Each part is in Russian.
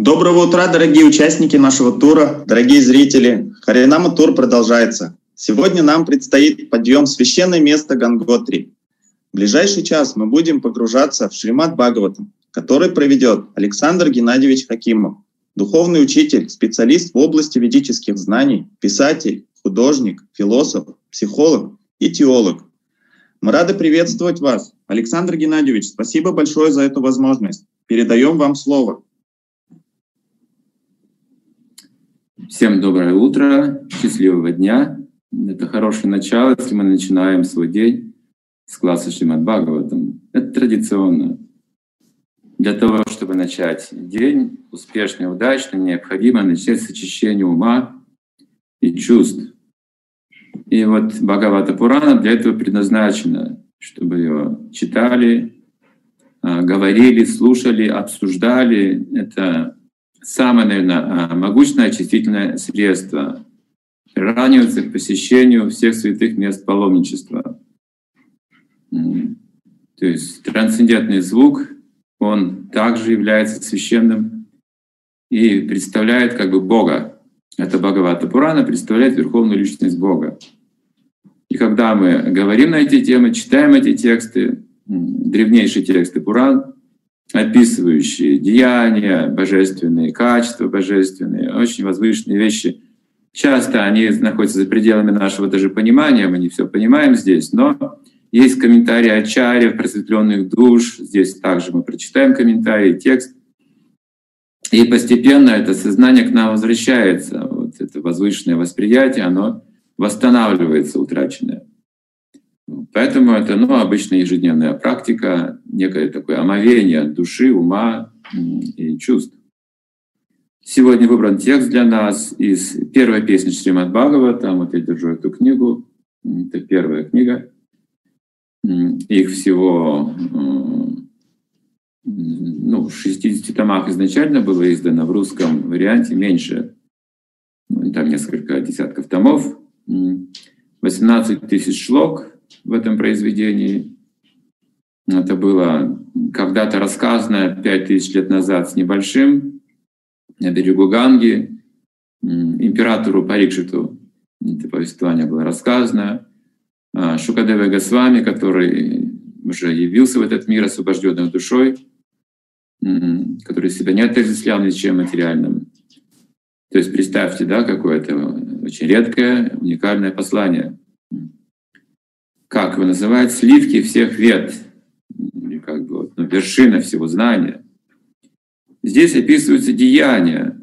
Доброго утра, дорогие участники нашего тура, дорогие зрители. Харинама тур продолжается. Сегодня нам предстоит подъем в священное место Ганготри. В ближайший час мы будем погружаться в Шримад Бхагаватам, который проведет Александр Геннадьевич Хакимов, духовный учитель, специалист в области ведических знаний, писатель, художник, философ, психолог и теолог. Мы рады приветствовать вас. Александр Геннадьевич, спасибо большое за эту возможность. Передаем вам слово. Всем доброе утро, счастливого дня. Это хорошее начало, если мы начинаем свой день с класса Шримад Бхагаватам. Это традиционно. Для того, чтобы начать день успешно и удачно, необходимо начать с очищения ума и чувств. И вот Бхагавата Пурана для этого предназначена, чтобы ее читали, говорили, слушали, обсуждали. Это самое, наверное, могущественное очистительное средство, приравнивается к посещению всех святых мест паломничества. То есть трансцендентный звук, он также является священным и представляет как бы Бога. Это Бхагавата Пурана представляет верховную личность Бога. И когда мы говорим на эти темы, читаем эти тексты, древнейшие тексты Пуран, описывающие деяния божественные, качества божественные, очень возвышенные вещи. Часто они находятся за пределами нашего даже понимания, мы не все понимаем здесь, но есть комментарии ачарьев, просветленных душ, здесь также мы прочитаем комментарии, текст. И постепенно это сознание к нам возвращается, вот это возвышенное восприятие, оно восстанавливается утраченное. Поэтому это обычная ежедневная практика, некое такое омовение души, ума и чувств. Сегодня выбран текст для нас из первой песни Шримад Бхагаватам. Вот я держу эту книгу. Это первая книга. Их всего 60 томах изначально было издано, в русском варианте меньше. Там несколько десятков томов. 18 тысяч шлок в этом произведении. Это было когда-то рассказано 5000 лет назад с небольшим на берегу Ганги императору Парикшиту. Это повествование было рассказано. Шукадева Госвами, который уже явился в этот мир освобожденной душой, который себя не отождествлял ничем материальным. То есть представьте, какое-то очень редкое, уникальное послание. Как его называют? Сливки всех вед, или как бы вершина всего знания. Здесь описываются деяния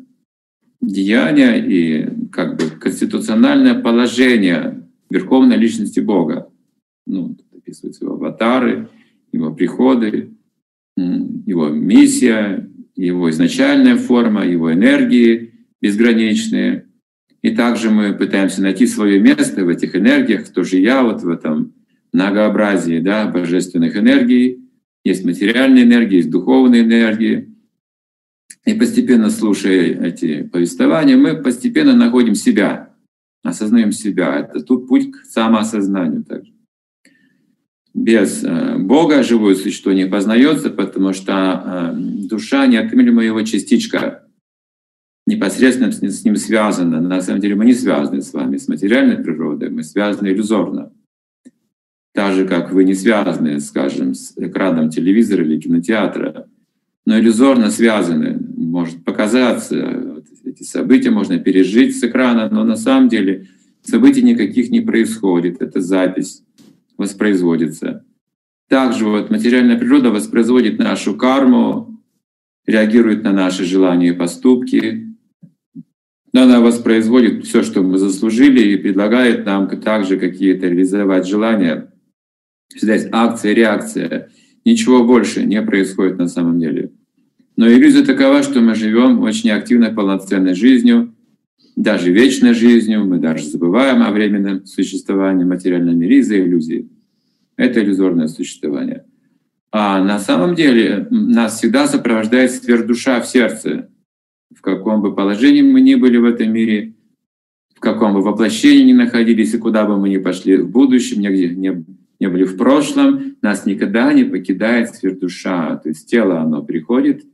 и как бы конституциональное положение верховной личности Бога. Описываются его аватары, его приходы, его миссия, его изначальная форма, его энергии безграничные. И также мы пытаемся найти свое место в этих энергиях, кто же я в этом многообразии божественных энергий. Есть материальные энергии, есть духовные энергии. И постепенно, слушая эти повествования, мы постепенно находим себя, осознаем себя. Это тут путь к самоосознанию также. Без Бога живое существо не познается, потому что душа неотъемлемая его частичка, непосредственно с ним связана. На самом деле мы не связаны с вами, с материальной природой, мы связаны иллюзорно. Так же, как вы не связаны, скажем, с экраном телевизора или кинотеатра, но иллюзорно связаны. Может показаться, эти события можно пережить с экрана, но на самом деле событий никаких не происходит. Это запись воспроизводится. Также материальная природа воспроизводит нашу карму, реагирует на наши желания и поступки. Она воспроизводит все, что мы заслужили, и предлагает нам также какие-то реализовать желания. Всегда есть акция, реакция. Ничего больше не происходит на самом деле. Но иллюзия такова, что мы живем очень активной, полноценной жизнью, даже вечной жизнью. Мы даже забываем о временном существовании в материальном мире из-за иллюзии. Это иллюзорное существование. А на самом деле нас всегда сопровождает сверхдуша в сердце. В каком бы положении мы ни были в этом мире, в каком бы воплощении ни находились, и куда бы мы ни пошли в будущем, нигде не были в прошлом, нас никогда не покидает сверхдуша. То есть тело, оно приходит,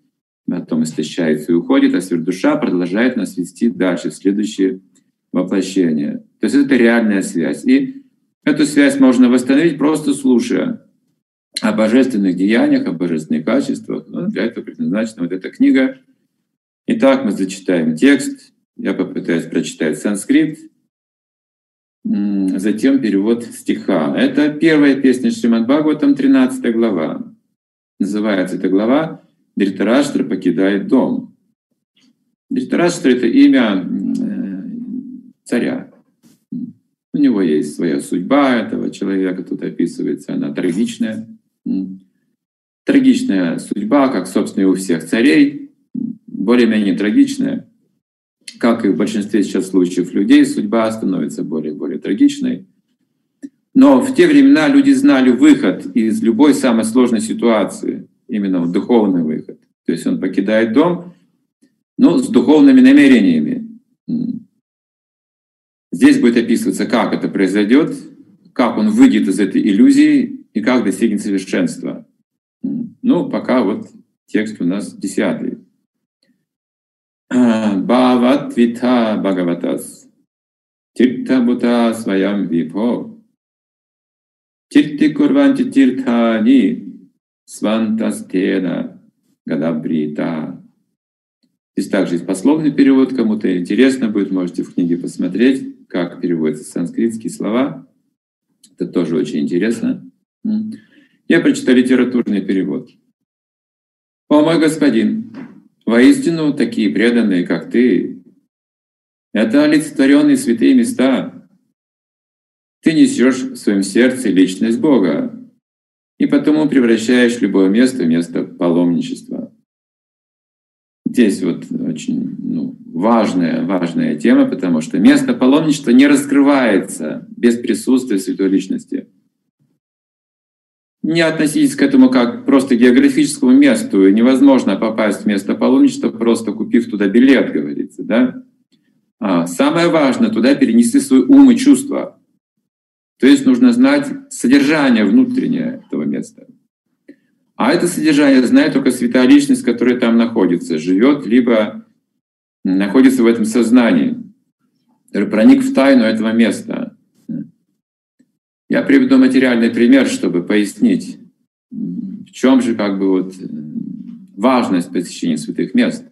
потом истощается и уходит, а сверхдуша продолжает нас вести дальше, в следующее воплощение. То есть это реальная связь. И эту связь можно восстановить, просто слушая о божественных деяниях, о божественных качествах. Ну, для этого предназначена вот эта книга. Итак, мы зачитаем текст. Я попытаюсь прочитать санскрит, затем перевод стиха. Это первая песня Шримад Бхагаватам, 13 глава. Называется эта глава «Дритараштра покидает дом». Дритараштра — это имя царя. У него есть своя судьба этого человека, тут описывается, она трагичная. Трагичная судьба, как, собственно, и у всех царей, более-менее трагичная. Как и в большинстве сейчас случаев людей, судьба становится более и более трагичной. Но в те времена люди знали выход из любой самой сложной ситуации, именно духовный выход. То есть он покидает дом, но с духовными намерениями. Здесь будет описываться, как это произойдет, как он выйдет из этой иллюзии и как достигнет совершенства. Ну, пока вот текст у нас 10. Бхават витха бхагаватас тиртха бута сваям випо тирти курванти тиртхани свантастена гадабрита. Здесь также есть пословный перевод. Кому-то интересно будет, можете в книге посмотреть, как переводятся санскритские слова. Это тоже очень интересно. Я прочитаю литературный перевод. «О мой господин, воистину такие преданные, как ты, это олицетворенные святые места. Ты несешь в своем сердце личность Бога, и потому превращаешь любое место в место паломничества». Здесь вот очень важная тема, потому что место паломничества не раскрывается без присутствия Святой Личности. Не относитесь к этому как просто к географическому месту. Невозможно попасть в место паломничества, просто купив туда билет, говорится. Да? Самое важное — туда перенести свой ум и чувства. То есть нужно знать содержание внутреннее этого места. А это содержание знает только Святая Личность, которая там находится, живет, либо находится в этом сознании, который проник в тайну этого места. Я приведу материальный пример, чтобы пояснить, в чем же важность посещения святых мест.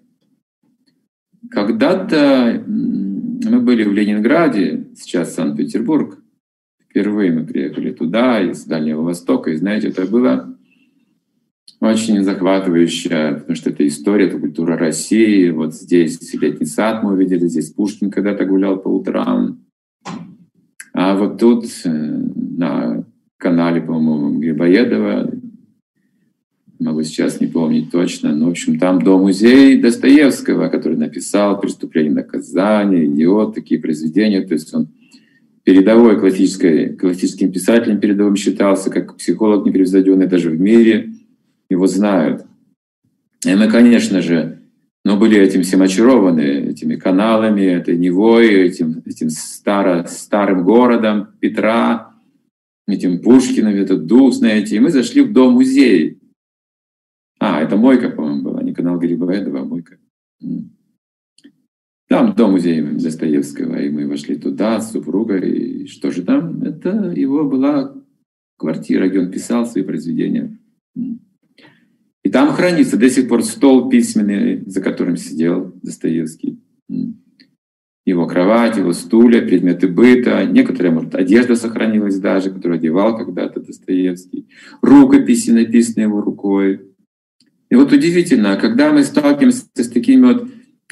Когда-то мы были в Ленинграде, сейчас Санкт-Петербург. Впервые мы приехали туда, из Дальнего Востока, и знаете, это было очень захватывающе, потому что это история, это культура России. Вот здесь Летний сад мы увидели, здесь Пушкин когда-то гулял по утрам. А вот тут на канале, по-моему, Грибоедова, могу сейчас не помнить точно, но, в общем, там дом-музей Достоевского, который написал «Преступление и наказание», «Идиот», такие произведения. То есть он передовой классическим писателем передовым считался, как психолог непревзойденный даже в мире. Его знают. И мы, конечно же, были этим всем очарованы, этими каналами, этой Невой, этим старым городом Петра, этим Пушкиным, этот дух, знаете. И мы зашли в дом-музей. Это Мойка, по-моему, была, не канал Грибоедова, а Мойка. Там дом-музей Достоевского, и мы вошли туда с супругой. И что же там? Это его была квартира, где он писал свои произведения. И там хранится до сих пор стол письменный, за которым сидел Достоевский. Его кровать, его стулья, предметы быта. Некоторая, может, одежда сохранилась даже, которую одевал когда-то Достоевский. Рукописи, написанные его рукой. И вот удивительно, когда мы сталкиваемся с такими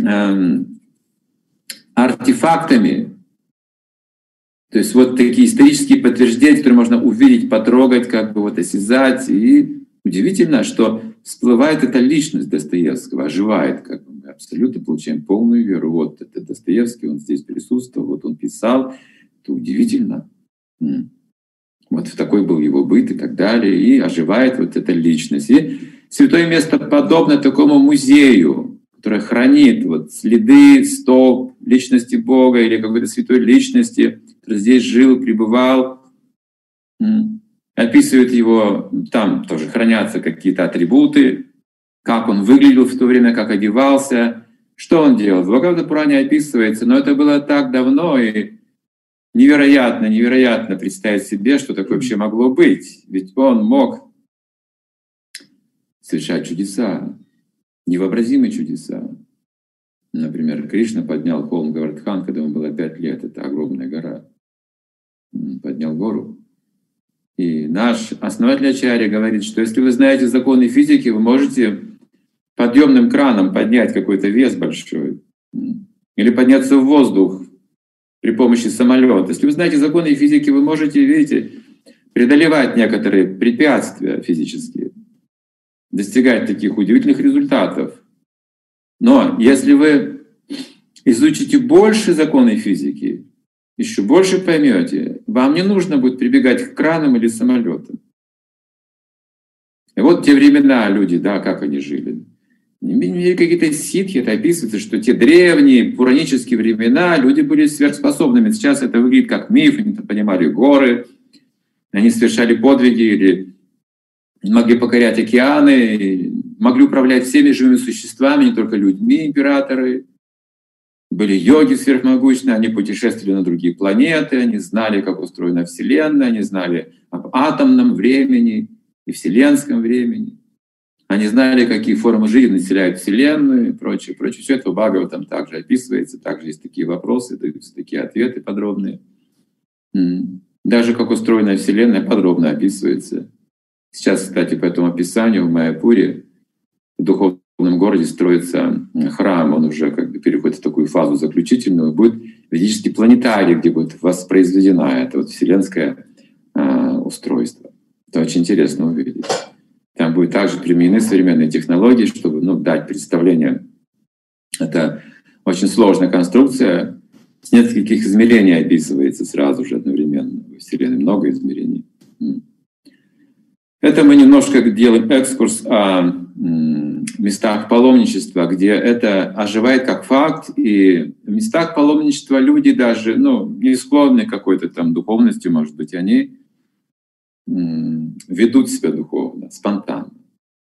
артефактами, то есть вот такие исторические подтверждения, которые можно увидеть, потрогать, осязать. И удивительно, что всплывает эта личность Достоевского, оживает, мы абсолютно получаем полную веру. Вот это Достоевский, он здесь присутствовал, вот он писал. Это удивительно. Вот такой был его быт и так далее. И оживает вот эта личность. И святое место подобно такому музею, которое хранит следы, стоп личности Бога или какой-то святой личности, который здесь жил, пребывал. Описывают его, там тоже хранятся какие-то атрибуты как он выглядел в то время, как одевался, что он делал. В Бхагавата-пуране описывается, но это было так давно, и невероятно представить себе, что такое вообще могло быть. Ведь он мог совершать чудеса, невообразимые чудеса. Например, Кришна поднял холм Гавардхан, когда ему было 5 лет, это огромная гора. Поднял гору. И наш основатель Ачарья говорит, что если вы знаете законы физики, вы можете подъемным краном поднять какой-то вес большой или подняться в воздух при помощи самолета. Если вы знаете законы физики, вы можете, видите, преодолевать некоторые препятствия физические, достигать таких удивительных результатов. Но если вы изучите больше законы физики, еще больше поймете, вам не нужно будет прибегать к кранам или самолетам. И вот те времена люди, да, как они жили. Какие-то ситхи, это описывается, что те древние пуранические времена люди были сверхспособными. Сейчас это выглядит как миф, они понимали горы, они совершали подвиги или могли покорять океаны, могли управлять всеми живыми существами, не только людьми, императоры. Были йоги сверхмогущие, они путешествовали на другие планеты, они знали, как устроена Вселенная, они знали об атомном времени и вселенском времени. Они знали, какие формы жизни населяют Вселенную и прочее. Все это в Бхагаватам также описывается, также есть такие вопросы, даются такие ответы подробные. Даже как устроена Вселенная подробно описывается. Сейчас, кстати, по этому описанию в Майяпуре, в духовном городе, строится храм, он уже как бы переходит в такую фазу заключительную, будет ведический планетарий, где будет воспроизведено это вот вселенское устройство. Это очень интересно увидеть. Там будут также применены современные технологии, чтобы дать представление. Это очень сложная конструкция, с нескольких измерений описывается сразу же одновременно. В Вселенной много измерений. Это мы немножко делаем экскурс о местах паломничества, где это оживает как факт. И в местах паломничества люди даже не склонны к какой-то там духовности, может быть, они ведут себя духовно, спонтанно.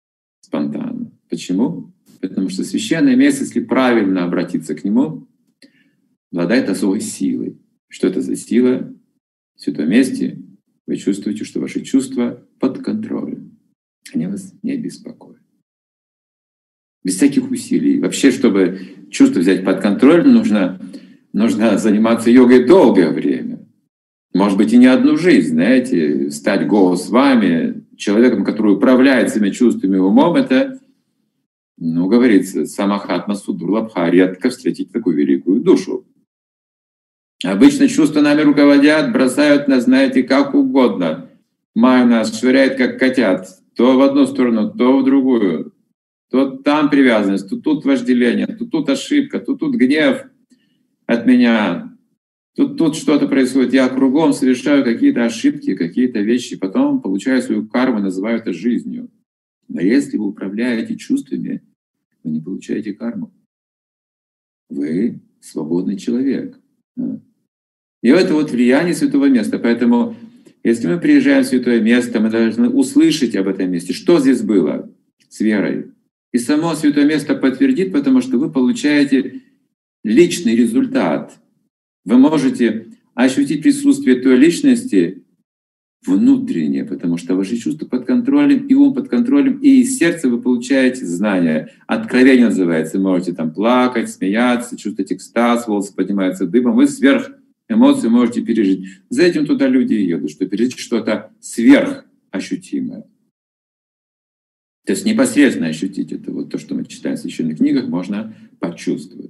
Почему? Потому что священное место, если правильно обратиться к нему, обладает особой силой. Что это за сила? В святом месте вы чувствуете, что ваши чувства под контролем. Они вас не беспокоят. Без всяких усилий. Вообще, чтобы чувство взять под контроль, нужно заниматься йогой долгое время. Может быть, и не одну жизнь, знаете, стать Госвами, человеком, который управляет своими чувствами и умом, это, говорится, самахатма судурлабха, редко встретить такую великую душу. Обычно чувства нами руководят, бросают нас, знаете, как угодно. Майя нас швыряет, как котят, то в одну сторону, то в другую. То там привязанность, то тут вожделение, то тут ошибка, то тут гнев от меня. Тут что-то происходит, я кругом совершаю какие-то ошибки, какие-то вещи, потом получаю свою карму, называю это жизнью. Но если вы управляете чувствами, вы не получаете карму. Вы свободный человек. И это вот влияние святого места. Поэтому, если мы приезжаем в святое место, мы должны услышать об этом месте, что здесь было с верой. И само святое место подтвердит, потому что вы получаете личный результат. Вы можете ощутить присутствие той личности внутренне, потому что ваши чувства под контролем, и ум под контролем, и из сердца вы получаете знания. Откровение называется. Вы можете там плакать, смеяться, чувствовать экстаз, волосы поднимаются дыбом. Вы сверх эмоций можете пережить. За этим туда люди и едут, что пережить что-то сверхощутимое. То есть непосредственно ощутить это. Вот то, что мы читаем в священных книгах, можно почувствовать.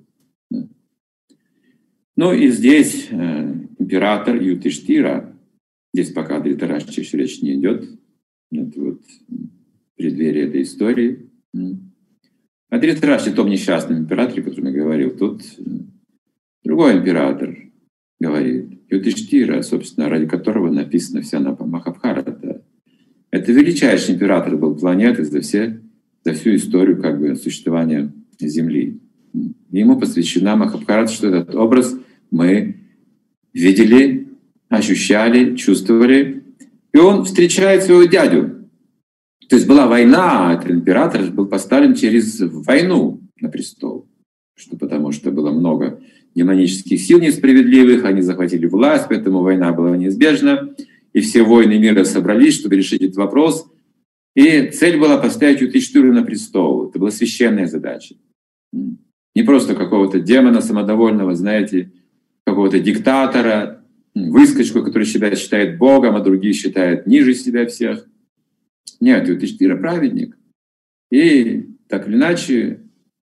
И здесь император Юдхиштира, здесь пока Дритараштра еще речь не идет, это вот преддверие этой истории. О Дритараштре, том несчастном императоре, о котором я говорил, тут другой император говорит. Юдхиштира, собственно, ради которого написана вся Махабхарата. Это величайший император был планеты за всю историю существования Земли. Ему посвящена Махабхарата, что этот образ мы видели, ощущали, чувствовали. И он встречает своего дядю. То есть была война, этот император был поставлен через войну на престол. Потому что было много демонических сил несправедливых, они захватили власть, поэтому война была неизбежна. И все воины мира собрались, чтобы решить этот вопрос. И цель была поставить Юдхиштхиру на престол. Это была священная задача. Не просто какого-то демона самодовольного, знаете, какого-то диктатора, выскочку, который себя считает Богом, а другие считают ниже себя всех. Нет, Юдхиштхира праведник. И так или иначе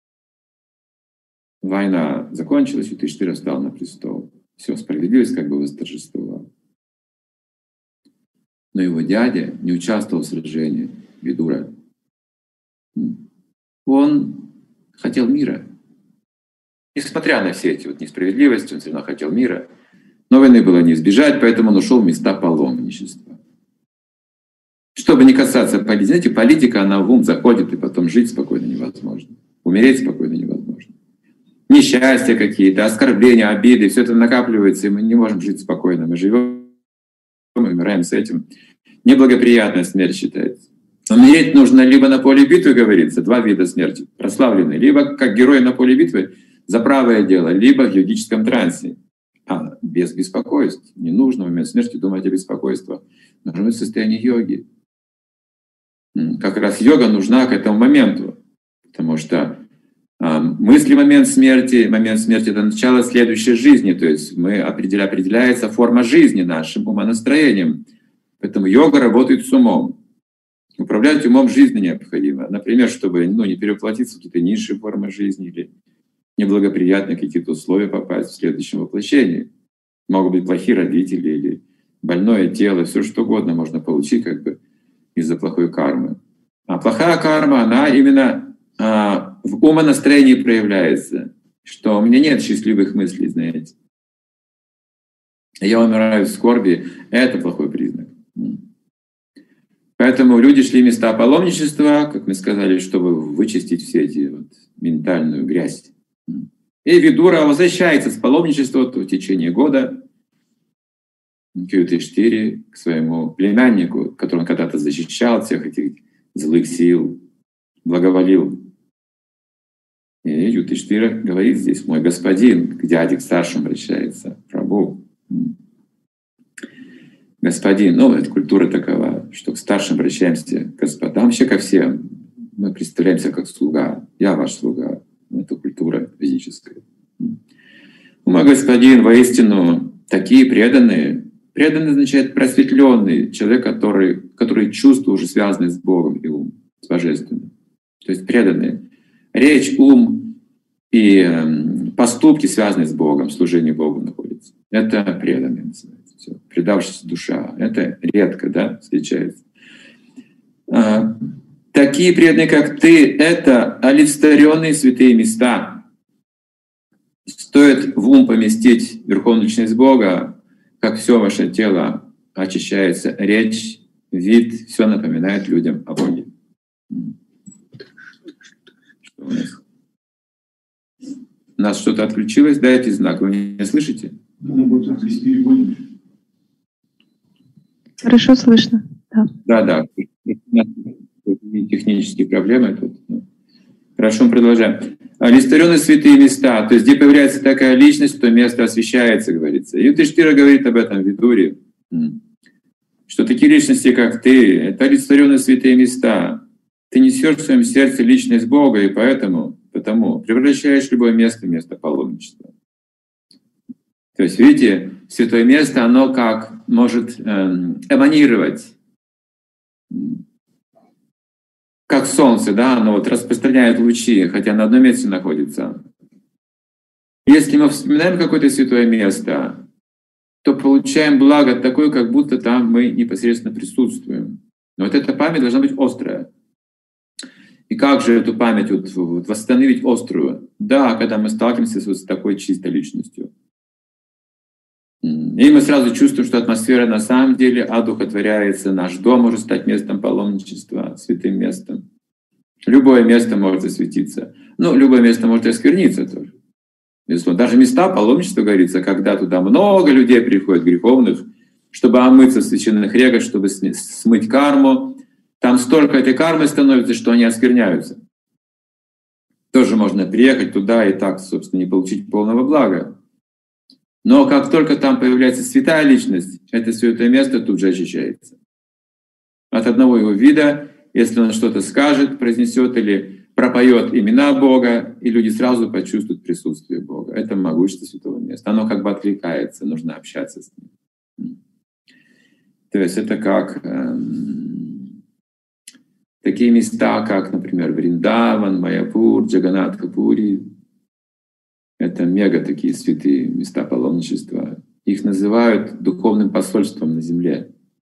война закончилась, Юдхиштхира встал на престол. Все, справедливость как бы восторжествовала. Но его дядя не участвовал в сражении, Видура. Он хотел мира. Несмотря на все эти несправедливости, он все равно хотел мира. Но войны было не избежать, поэтому он ушел в места паломничества. Чтобы не касаться политики, знаете, политика, она в ум заходит, и потом жить спокойно невозможно. Умереть спокойно невозможно. Несчастья какие-то, оскорбления, обиды, все это накапливается, и мы не можем жить спокойно. Мы живем, мы умираем с этим. Неблагоприятная смерть считается. Умереть нужно либо на поле битвы, говорится, два вида смерти прославленные, либо как герой на поле битвы за правое дело, либо в йогическом трансе. А без беспокойств. Не нужно в момент смерти думать о беспокойстве. Нужно быть в состоянии йоги. Как раз йога нужна к этому моменту. Потому что мысли в момент смерти — это начало следующей жизни. То есть определяется форма жизни нашим умонастроением. Поэтому йога работает с умом. Управлять умом жизни необходимо. Например, чтобы не перевоплотиться в какие-то низшие формы жизни или неблагоприятные какие-то условия попасть в следующем воплощении. Могут быть плохие родители или больное тело, все что угодно можно получить как бы из-за плохой кармы. А плохая карма, она именно в умонастроении проявляется, что у меня нет счастливых мыслей, знаете. Я умираю в скорби, это плохой признак. Поэтому люди шли в места паломничества, как мы сказали, чтобы вычистить все эти ментальную грязь. И Видура возвращается с паломничества в течение года к Юдхиштхире, к своему племяннику, которого он когда-то защищал всех этих злых сил, благоволил. И Юдхиштхира говорит здесь: «Мой господин», к дяде, к старшему обращается, Прабху. Господин, это культура такова, что к старшим обращаемся, к господам, вообще ко всем. Мы представляемся как слуга. Я ваш слуга. Это культура физическая. Мой господин, воистину, такие преданные. Преданный означает просветленный, человек, который чувства уже связаны с Богом и ум, с Божественным. То есть преданные. Речь, ум и поступки связаны с Богом, служение Богу находится. Это преданные называется. Все. Предавшаяся душа. Это редко, встречается. Такие преданные, как ты, это олицетворенные святые места. Стоит в ум поместить Верховную Личность Бога, как все ваше тело очищается, речь, вид, все напоминает людям о Боге. Что у нас? У нас что-то отключилось? Дайте знак. Вы меня слышите? Хорошо слышно. Да. Технические проблемы тут. Хорошо, мы продолжаем. Олицетворенные святые места, то есть где появляется такая личность, то место освящается, говорится. И Юдхиштхира говорит об этом в Видуре, что такие личности, как ты, это олицетворенные святые места. Ты несешь в своем сердце личность Бога, и потому превращаешь любое место в место паломничества. То есть, видите, святое место, оно как может эманировать, как солнце, оно распространяет лучи, хотя на одном месте находится. Если мы вспоминаем какое-то святое место, то получаем благо такое, как будто там мы непосредственно присутствуем. Но эта память должна быть острая. И как же эту память восстановить острую? Да, когда мы сталкиваемся с такой чистой личностью. И мы сразу чувствуем, что атмосфера на самом деле одухотворяется. Наш дом может стать местом паломничества, святым местом. Любое место может засветиться. Любое место может и оскверниться тоже. Даже места паломничества, говорится, когда туда много людей приходит, греховных, чтобы омыться в священных реках, чтобы смыть карму. там столько этой кармы становится, что они оскверняются. Тоже можно приехать туда и так, собственно, не получить полного блага. Но как только там появляется святая личность, это святое место тут же очищается. От одного его вида, если он что-то скажет, произнесет или пропоет имена Бога, и люди сразу почувствуют присутствие Бога. Это могущество святого места. Оно как бы откликается, нужно общаться с ним. То есть это как такие места, как, например, Вриндаван, Майяпур, Джаганнатха-пури. Это мега такие святые места паломничества. Их называют духовным посольством на земле.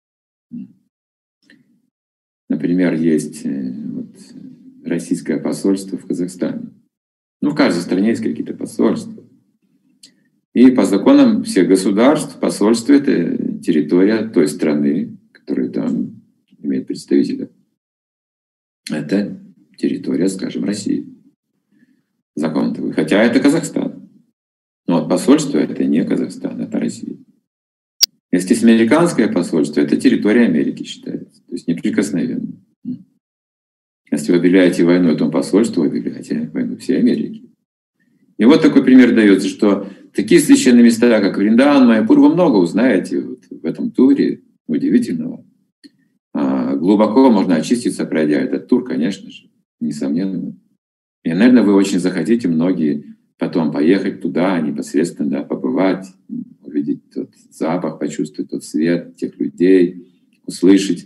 Например, есть российское посольство в Казахстане. В каждой стране есть какие-то посольства. И по законам всех государств посольство — это территория той страны, которая там имеет представителя. Это территория, скажем, России. Закон такой. Хотя это Казахстан. Но посольство — это не Казахстан, это Россия. Если есть американское посольство, это территория Америки считается. То есть неприкосновенно. Если вы объявляете войну этому посольству, вы объявляете войну всей Америки. И вот такой пример дается, что такие священные места, как Вриндаван, Майяпур, вы много узнаете в этом туре удивительного. Глубоко можно очиститься, пройдя этот тур, конечно же, несомненно. И, наверное, вы очень захотите, многие, потом поехать туда, непосредственно побывать, увидеть тот запах, почувствовать тот свет тех людей, услышать.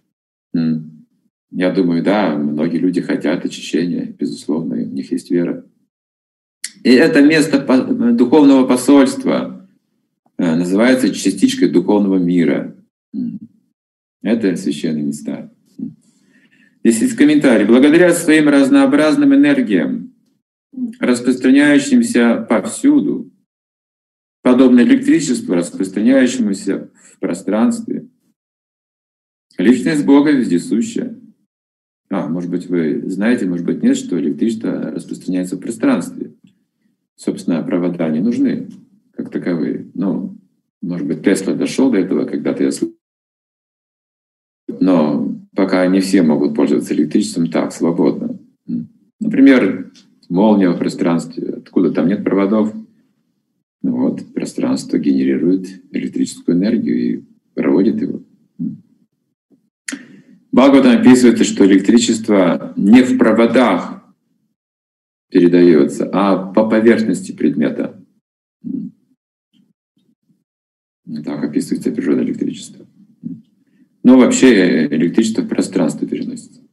Я думаю, да, многие люди хотят очищения, безусловно, у них есть вера. И это место духовного посольства называется частичкой духовного мира. Это священные места. Здесь есть комментарий. Благодаря своим разнообразным энергиям, распространяющимся повсюду, подобно электричеству, распространяющемуся в пространстве, личность Бога вездесущая. Может быть, вы знаете, может быть, нет, что электричество распространяется в пространстве. Собственно, провода не нужны, как таковые. Может быть, Тесла дошел до этого когда-то, я слышал. Но пока не все могут пользоваться электричеством так, свободно. Например, молния в пространстве, откуда там нет проводов. Пространство генерирует электрическую энергию и проводит его. Бхагаватам описывается, что электричество не в проводах передается, а по поверхности предмета. Так описывается природа электричества. Вообще электричество в пространство переносится.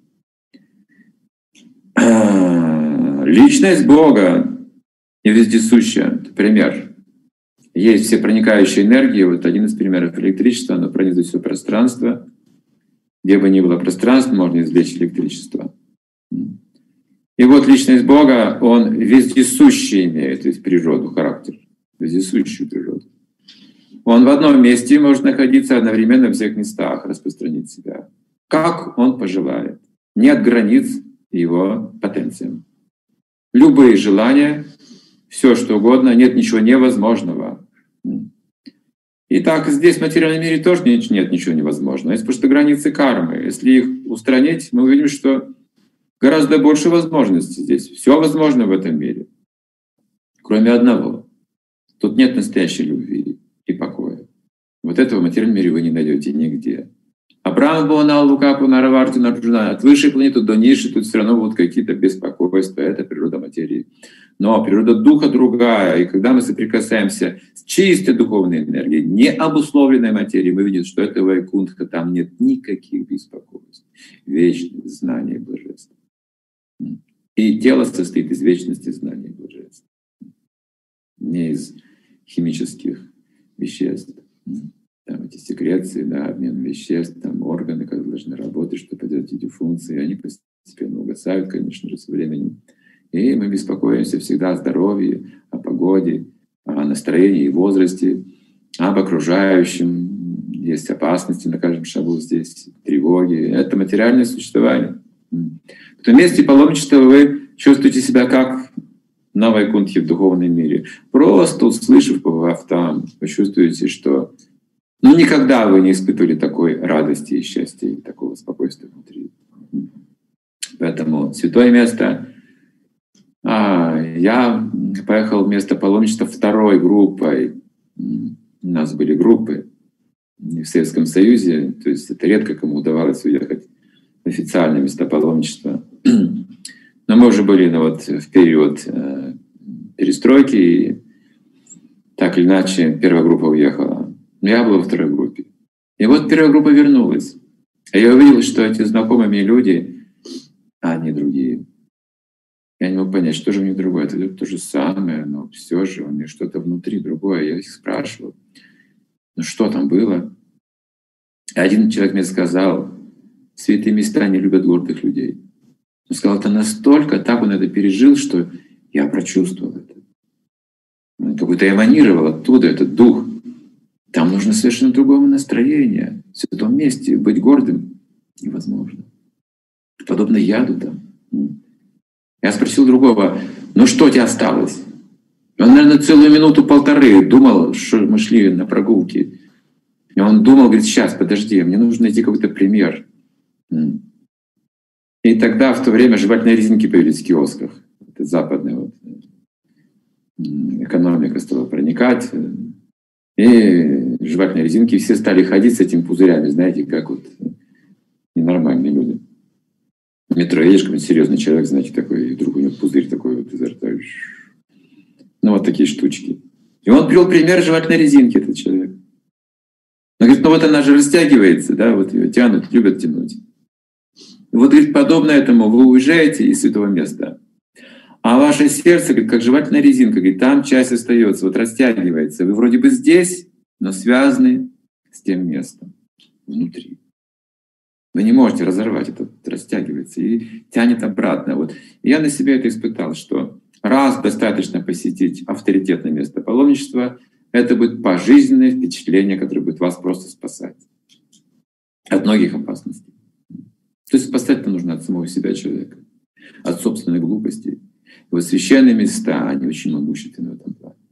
Личность Бога и вездесущая. Пример. Есть всепроникающая энергия. Один из примеров электричества, оно пронизывает все пространство. Где бы ни было пространства, можно извлечь электричество. И личность Бога, Он вездесущий имеет, то есть природу, характер. Вездесущую природу. Он в одном месте может находиться одновременно в всех местах, распространить себя. Как Он пожелает. Нет границ Его потенциям. Любые желания, все что угодно, нет ничего невозможного. Итак, здесь в материальном мире тоже нет ничего невозможного. Есть просто границы кармы. Если их устранить, мы увидим, что гораздо больше возможностей здесь. Все возможно в этом мире. Кроме одного. Тут нет настоящей любви и покоя. Этого в материальном мире вы не найдете нигде. Абрахма Бхавана, Лукапу, Нараварти, Нарджуна, от высшей планеты до низшей, тут все равно будут какие-то беспокойства. Это природа материи. Но природа духа другая. И когда мы соприкасаемся с чистой духовной энергией, не обусловленной материей, мы видим, что это Вайкунтха, там нет никаких беспокойств. Вечное знание и блаженство. И тело состоит из вечности знания и блаженства. Не из химических веществ. Там эти секреции, обмен веществ, там органы, как должны работать, чтобы делать эти функции, они постепенно угасают, конечно же, со временем. И мы беспокоимся всегда о здоровье, о погоде, о настроении и возрасте, об окружающем. Есть опасности на каждом шагу здесь, тревоги. Это материальное существование. В том месте паломничества вы чувствуете себя как на Вайкунтхе в духовном мире. Просто услышав, побывав там, вы чувствуете, что Но никогда вы не испытывали такой радости и счастья, и такого спокойствия внутри. Поэтому святое место. Я поехал в место паломничества второй группой. У нас были группы в Советском Союзе, то есть это редко кому удавалось уехать в официальное место паломничества. Но мы уже были в период перестройки, и так или иначе первая группа уехала. Но я был во второй группе. И вот первая группа вернулась. И я увидел, что эти знакомые мне люди, они другие. Я не мог понять, что же у них другое. Это то же самое, но все же у них что-то внутри другое. Я их спрашивал, ну что там было? И один человек мне сказал, святые места не любят гордых людей. Он сказал, это настолько, так он это пережил, что я прочувствовал это. Он как будто эманировал оттуда этот дух. Там нужно совершенно другое настроение. В святом месте быть гордым невозможно. Подобно яду там. Я спросил другого, ну что тебе осталось? Он, наверное, целую минуту-полторы думал, что мы шли на прогулки. И он думал, говорит, сейчас, подожди, мне нужно найти какой-то пример. И тогда в то время жевательные резинки появились в киосках. Это западная экономика стала проникать. И жевательные резинки, все стали ходить с этими пузырями, знаете, как ненормальные люди. В метро едешь, какой-нибудь серьезный человек, знаете, такой, и вдруг у него пузырь такой изо рта. Ну, вот такие штучки. И он привел пример жевательной резинки, этот человек. Он говорит, ну вот она же растягивается, да, вот ее тянут, любят тянуть. И вот, говорит, подобно этому вы уезжаете из святого места, а ваше сердце, говорит, как жевательная резинка, говорит, там часть остается, вот растягивается. Вы вроде бы здесь, но связаны с тем местом внутри. Вы не можете разорвать, это растягивается и тянет обратно. Вот. И я на себе это испытал, что раз достаточно посетить авторитетное место паломничества, это будет пожизненное впечатление, которое будет вас просто спасать от многих опасностей. То есть спасать-то нужно от самого себя человека, от собственной глупости. И вот священные места, они очень могущественны в этом плане.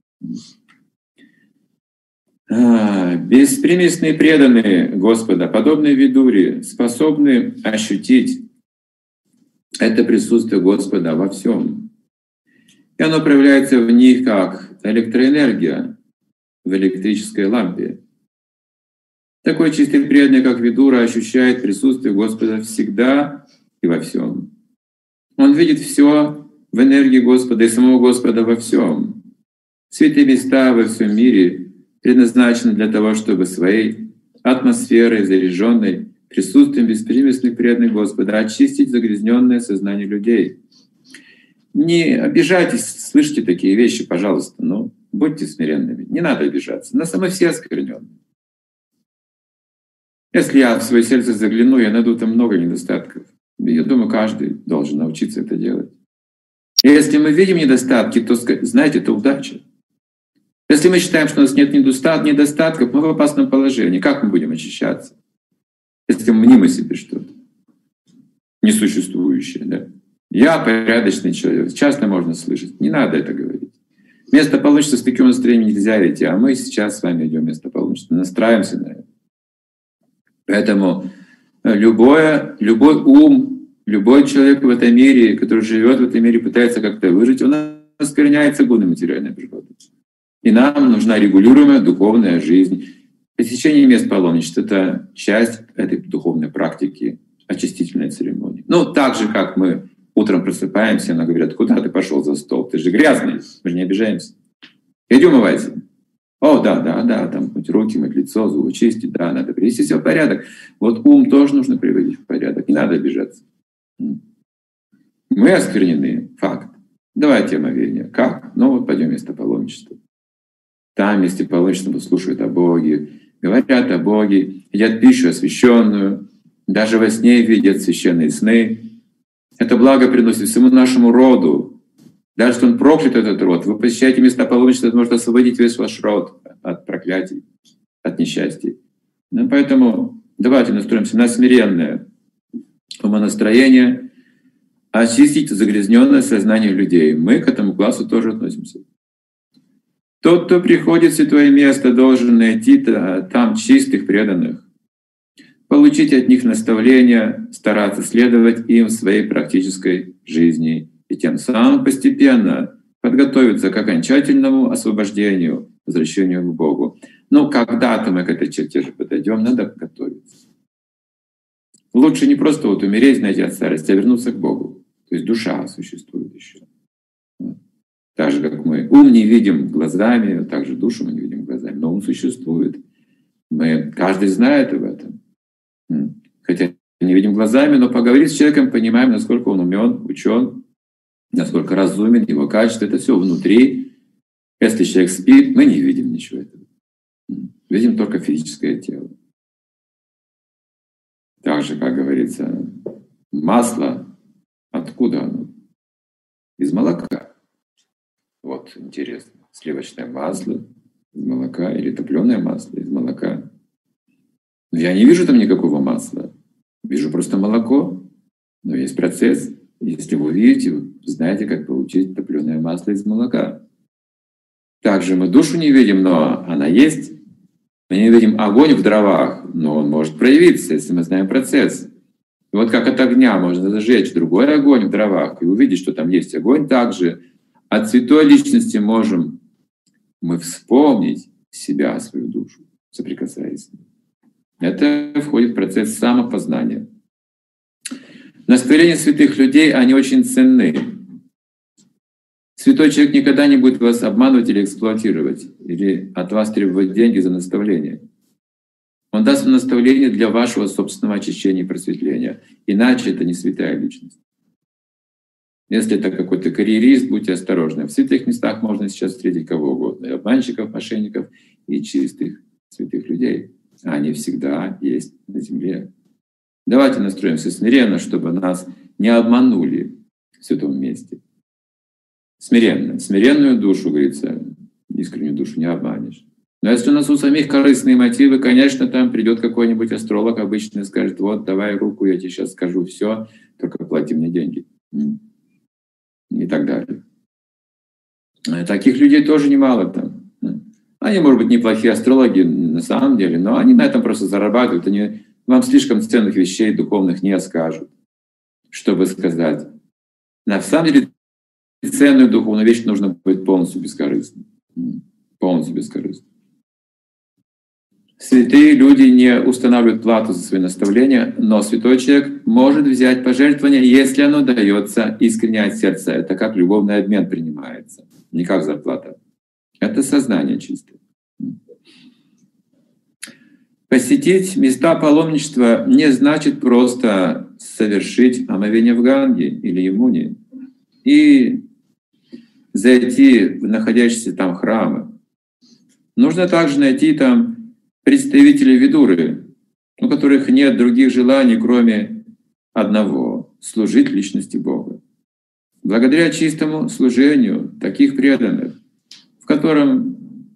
Беспримесные преданные Господа, подобные Видуре, способны ощутить это присутствие Господа во всем. И оно проявляется в них как электроэнергия в электрической лампе. Такой чистый преданный, как Видура, ощущает присутствие Господа всегда и во всем. Он видит все в энергии Господа и самого Господа во всем. Святые места во всем мире предназначены для того, чтобы своей атмосферой, заряженной присутствием беспримесных преданных Господа, очистить загрязненное сознание людей. Не обижайтесь, слышите такие вещи, пожалуйста, но будьте смиренными. Не надо обижаться. На самом все оскверненные. Если я в свое сердце загляну, я найду там много недостатков. Я думаю, каждый должен научиться это делать. И если мы видим недостатки, то, знаете, это удача. Если мы считаем, что у нас нет недостатков, мы в опасном положении. Как мы будем очищаться? Если мы мним о себе что-то несуществующее. Да? Я порядочный человек. Часто можно слышать. Не надо это говорить. Место паломничества с таким настроением нельзя идти, а мы сейчас с вами идем в место паломничества. Настраиваемся на это. Поэтому любой ум, любой человек в этом мире, который живет в этом мире, пытается как-то выжить, он оскверняется гунами материальной природы. И нам нужна регулируемая духовная жизнь. Посещение мест паломничества — это часть этой духовной практики, очистительной церемонии. Ну, так же, как мы утром просыпаемся, нам говорят, куда ты пошел за стол? Ты же грязный, мы же не обижаемся. Иди умывайся. О, да, там мыть руки, мыть лицо, зубы чистить, да, надо привести все в порядок. Вот ум тоже нужно приводить в порядок, не надо обижаться. Мы осквернены, факт. Давайте омовение. Как? Ну вот пойдем в место паломничества. Там в месте паломничества слушают о Боге, говорят о Боге, едят пищу освященную, даже во сне видят священные сны. Это благо приносит всему нашему роду. Даже если он проклят, этот род, вы посещаете места паломничества, это может освободить весь ваш род от проклятий, от несчастий. Ну, поэтому давайте настроимся на смиренное умонастроение, очистить загрязненное сознание людей. Мы к этому классу тоже относимся. Тот, кто приходит в святое место, должен найти там чистых преданных, получить от них наставления, стараться следовать им в своей практической жизни и тем самым постепенно подготовиться к окончательному освобождению, возвращению к Богу. Но когда-то мы к этой черте же подойдем, надо готовиться. Лучше не просто вот умереть, знаете, от старости, а вернуться к Богу. То есть душа существует еще. Так же, как мы ум не видим глазами, так же душу мы не видим глазами, но ум существует. Каждый знает об этом. Хотя не видим глазами, но поговорив с человеком, понимаем, насколько он умен, учен, насколько разумен, его качество, это все внутри. Если человек спит, мы не видим ничего этого. Видим только физическое тело. Так же, как говорится, масло, откуда оно? Из молока. Вот интересно. Сливочное масло из молока или топленое масло из молока. Но я не вижу там никакого масла. Вижу просто молоко. Но есть процесс. Если вы увидите, вы знаете, как получить топленое масло из молока. Также мы душу не видим, но она есть. Мы не видим огонь в дровах, но он может проявиться, если мы знаем процесс. И вот как от огня можно зажечь другой огонь в дровах и увидеть, что там есть огонь, также от святой личности можем мы вспомнить себя, свою душу, соприкасаясь с ней. Это входит в процесс самопознания. Наставления святых людей, они очень ценны. Святой человек никогда не будет вас обманывать или эксплуатировать, или от вас требовать деньги за наставление. Он даст вам наставление для вашего собственного очищения и просветления. Иначе это не святая личность. Если это какой-то карьерист, будьте осторожны. В святых местах можно сейчас встретить кого угодно. И обманщиков, мошенников, и чистых святых людей. Они всегда есть на земле. Давайте настроимся смиренно, чтобы нас не обманули в святом месте. Смиренно. Смиренную душу, говорится, искреннюю душу не обманешь. Но если у нас у самих корыстные мотивы, конечно, там придет какой-нибудь астролог обычный и скажет: вот, давай руку, я тебе сейчас скажу все, только плати мне деньги. И так далее. Таких людей тоже немало там. Они, может быть, неплохие астрологи на самом деле, но они на этом просто зарабатывают. Они вам слишком ценных вещей духовных не скажут, чтобы сказать. На самом деле, ценную духовную вещь нужно быть полностью бескорыстным. Полностью бескорыстным. Святые люди не устанавливают плату за свои наставления, но святой человек может взять пожертвование, если оно дается искренне от сердца. Это как любовный обмен принимается, не как зарплата. Это сознание чистое. Посетить места паломничества не значит просто совершить омовение в Ганге или Ямуне и зайти в находящиеся там храмы. Нужно также найти там представителей Видуры, у которых нет других желаний, кроме одного — служить личности Бога. Благодаря чистому служению таких преданных, в котором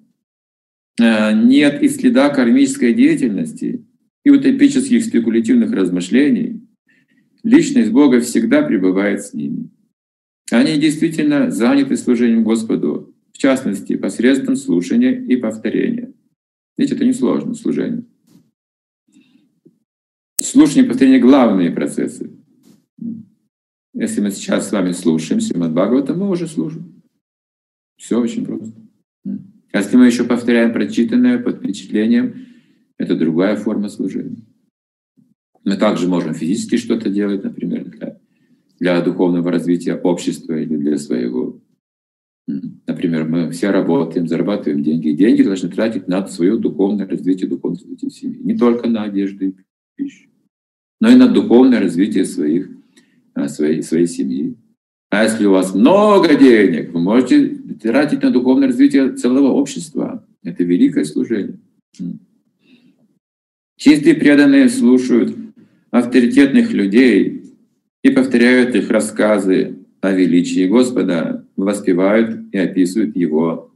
нет и следа кармической деятельности и утопических спекулятивных размышлений, личность Бога всегда пребывает с ними. Они действительно заняты служением Господу, в частности, посредством слушания и повторения. Видите, это несложно, служение. Слушание и повторение — главные процессы. Если мы сейчас с вами слушаем Шримад Бхагаватам, мы уже слушаем. Все очень просто. А если мы еще повторяем прочитанное под впечатлением, это другая форма служения. Мы также можем физически что-то делать, например, для духовного развития общества или для своего. Например, мы все работаем, зарабатываем деньги. И деньги должны тратить на свое духовное развитие семьи. Не только на одежду и пищу, но и на духовное развитие своей семьи. А если у вас много денег, вы можете тратить на духовное развитие целого общества. Это великое служение. Чистые преданные слушают авторитетных людей и повторяют их рассказы о величии Господа, воспевают и описывают Его.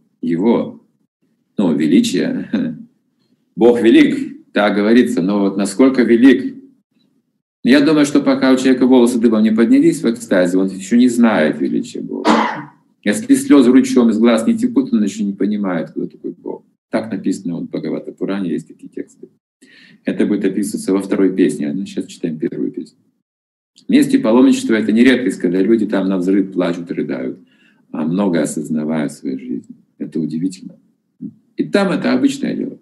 Величие. Бог велик, так говорится, но вот насколько велик. Я думаю, что пока у человека волосы дыбом не поднялись в экстазе, он еще не знает величия Бога. Если слезы ручьем из глаз не текут, он еще не понимает, кто такой Бог. Так написано вот в Бхагавата Пуране, есть такие тексты. Это будет описываться во второй песне, а сейчас читаем первую песню. Вместе паломничества — это не редкость, когда люди там навзрыд плачут и рыдают, а многое осознавая в своей жизни. Это удивительно. И там это обычное дело.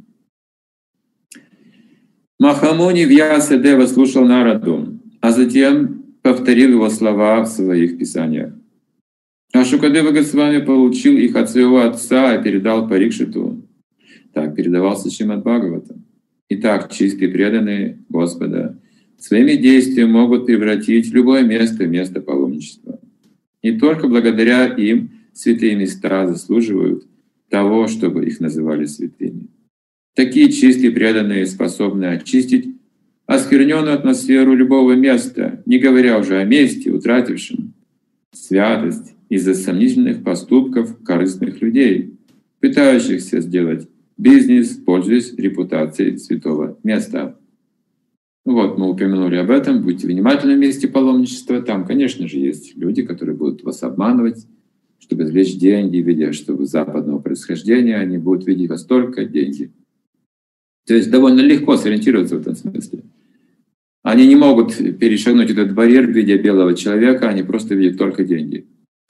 Махамуни Вьясадева слушал Нараду, а затем повторил его слова в своих писаниях. А Шукадева Госвами получил их от своего отца и передал Парикшиту. Так передавался Шримад Бхагаватам. Итак, чистые преданные Господа своими действиями могут превратить любое место в место паломничества. И только благодаря им святые места заслуживают того, чтобы их называли святыми. Такие чистые преданные способны очистить оскверненную атмосферу любого места, не говоря уже о месте, утратившем святость из-за сомнительных поступков корыстных людей, пытающихся сделать бизнес, пользуясь репутацией святого места. Вот, мы упомянули об этом. Будьте внимательны в месте паломничества. Там, конечно же, есть люди, которые будут вас обманывать, чтобы извлечь деньги, видя, что вы западного происхождения, они будут видеть вас только деньги. То есть довольно легко сориентироваться в этом смысле. Они не могут перешагнуть этот барьер, видя белого человека, они просто видят только деньги.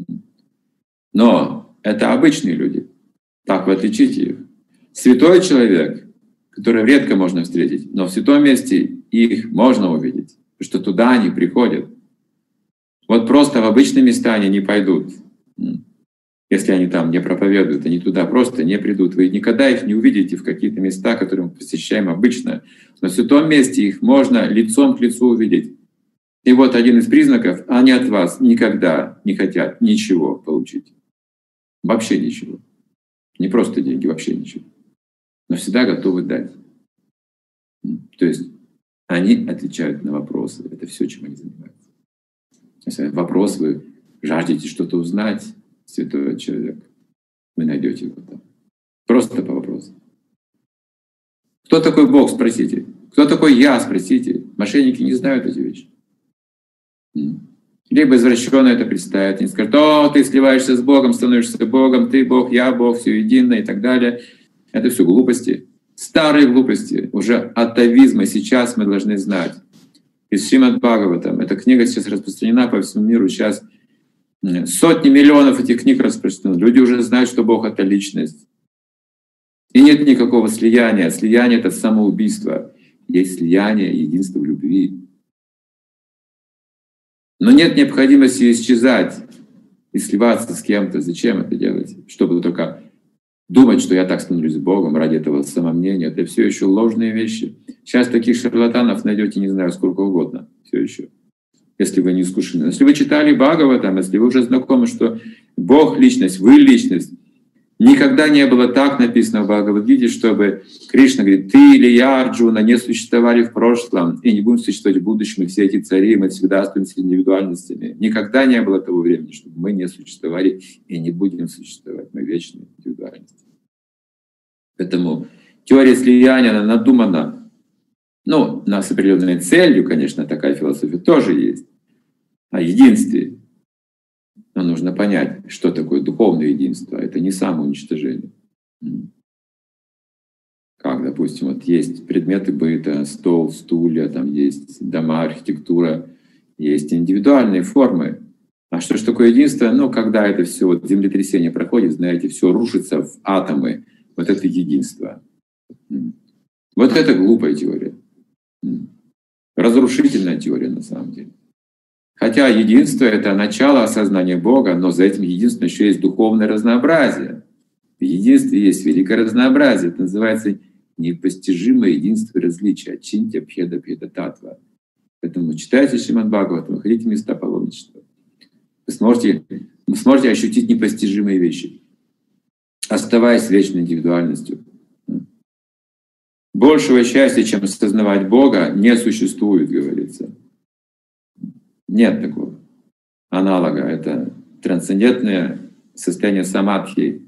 Но это обычные люди. Так вы отличите их. Святой человек, которого редко можно встретить, но в святом месте их можно увидеть, потому что туда они приходят. Вот просто в обычные места они не пойдут. Если они там не проповедуют, они туда просто не придут. Вы никогда их не увидите в какие-то места, которые мы посещаем обычно. Но в святом месте их можно лицом к лицу увидеть. И вот один из признаков: они от вас никогда не хотят ничего получить. Вообще ничего. Не просто деньги, вообще ничего. Но всегда готовы дать. То есть они отвечают на вопросы. Это все, чем они занимаются. Если вопрос вы жаждете что-то узнать, святой человек, вы найдете его там. Просто по вопросу. Кто такой Бог, спросите. Кто такой я, спросите. Мошенники не знают эти вещи. Либо извращенно это представят. Они скажут: о, ты сливаешься с Богом, становишься Богом, ты Бог, я Бог, все едино и так далее. Это все глупости. Старые глупости. Уже атовизма сейчас мы должны знать. Из Шримад Бхагаватам. Эта книга сейчас распространена по всему миру. Сейчас сотни миллионов этих книг распространены. Люди уже знают, что Бог — это личность. И нет никакого слияния. Слияние — это самоубийство. Есть слияние и единство в любви. Но нет необходимости исчезать и сливаться с кем-то. Зачем это делать? Чтобы только думать, что я так становлюсь Богом ради этого самомнения. Это все еще ложные вещи. Сейчас таких шарлатанов найдете, не знаю, сколько угодно. Все еще. Если вы не искушены. Если вы читали Бхагаватам, если вы уже знакомы, что Бог — личность, вы — личность, никогда не было так написано в Бхагавад-гите, чтобы Кришна говорит: ты или я, Арджуна, не существовали в прошлом и не будем существовать в будущем, и все эти цари, мы всегда остаемся индивидуальностями. Никогда не было того времени, чтобы мы не существовали и не будем существовать. Мы вечные индивидуальности. Поэтому теория слияния, она надумана. Ну, у нас с определенной целью, конечно, такая философия тоже есть. О единстве. Но нужно понять, что такое духовное единство. Это не самоуничтожение. Как, допустим, вот есть предметы быта, стол, стулья, там есть дома, архитектура, есть индивидуальные формы. А что ж такое единство? Ну, когда это все, вот землетрясение проходит, знаете, все рушится в атомы. Вот это единство. Вот это глупая теория. Разрушительная теория на самом деле. Хотя единство — это начало осознания Бога, но за этим единством еще есть духовное разнообразие. В единстве есть великое разнообразие. Это называется непостижимое единство и различие. Чинтя пхеда пхеда татва. Поэтому читайте Шримад Бхагаватам, выходите в места паломничества. Вы сможете ощутить непостижимые вещи, оставаясь вечной индивидуальностью. Большего счастья, чем осознавать Бога, не существует, говорится. Нет такого аналога. Это трансцендентное состояние самадхи.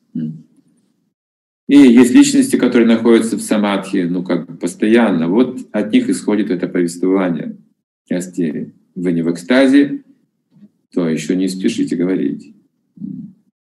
И есть личности, которые находятся в самадхи, ну как бы постоянно. Вот от них исходит это повествование. Если вы не в экстазе, то еще не спешите говорить.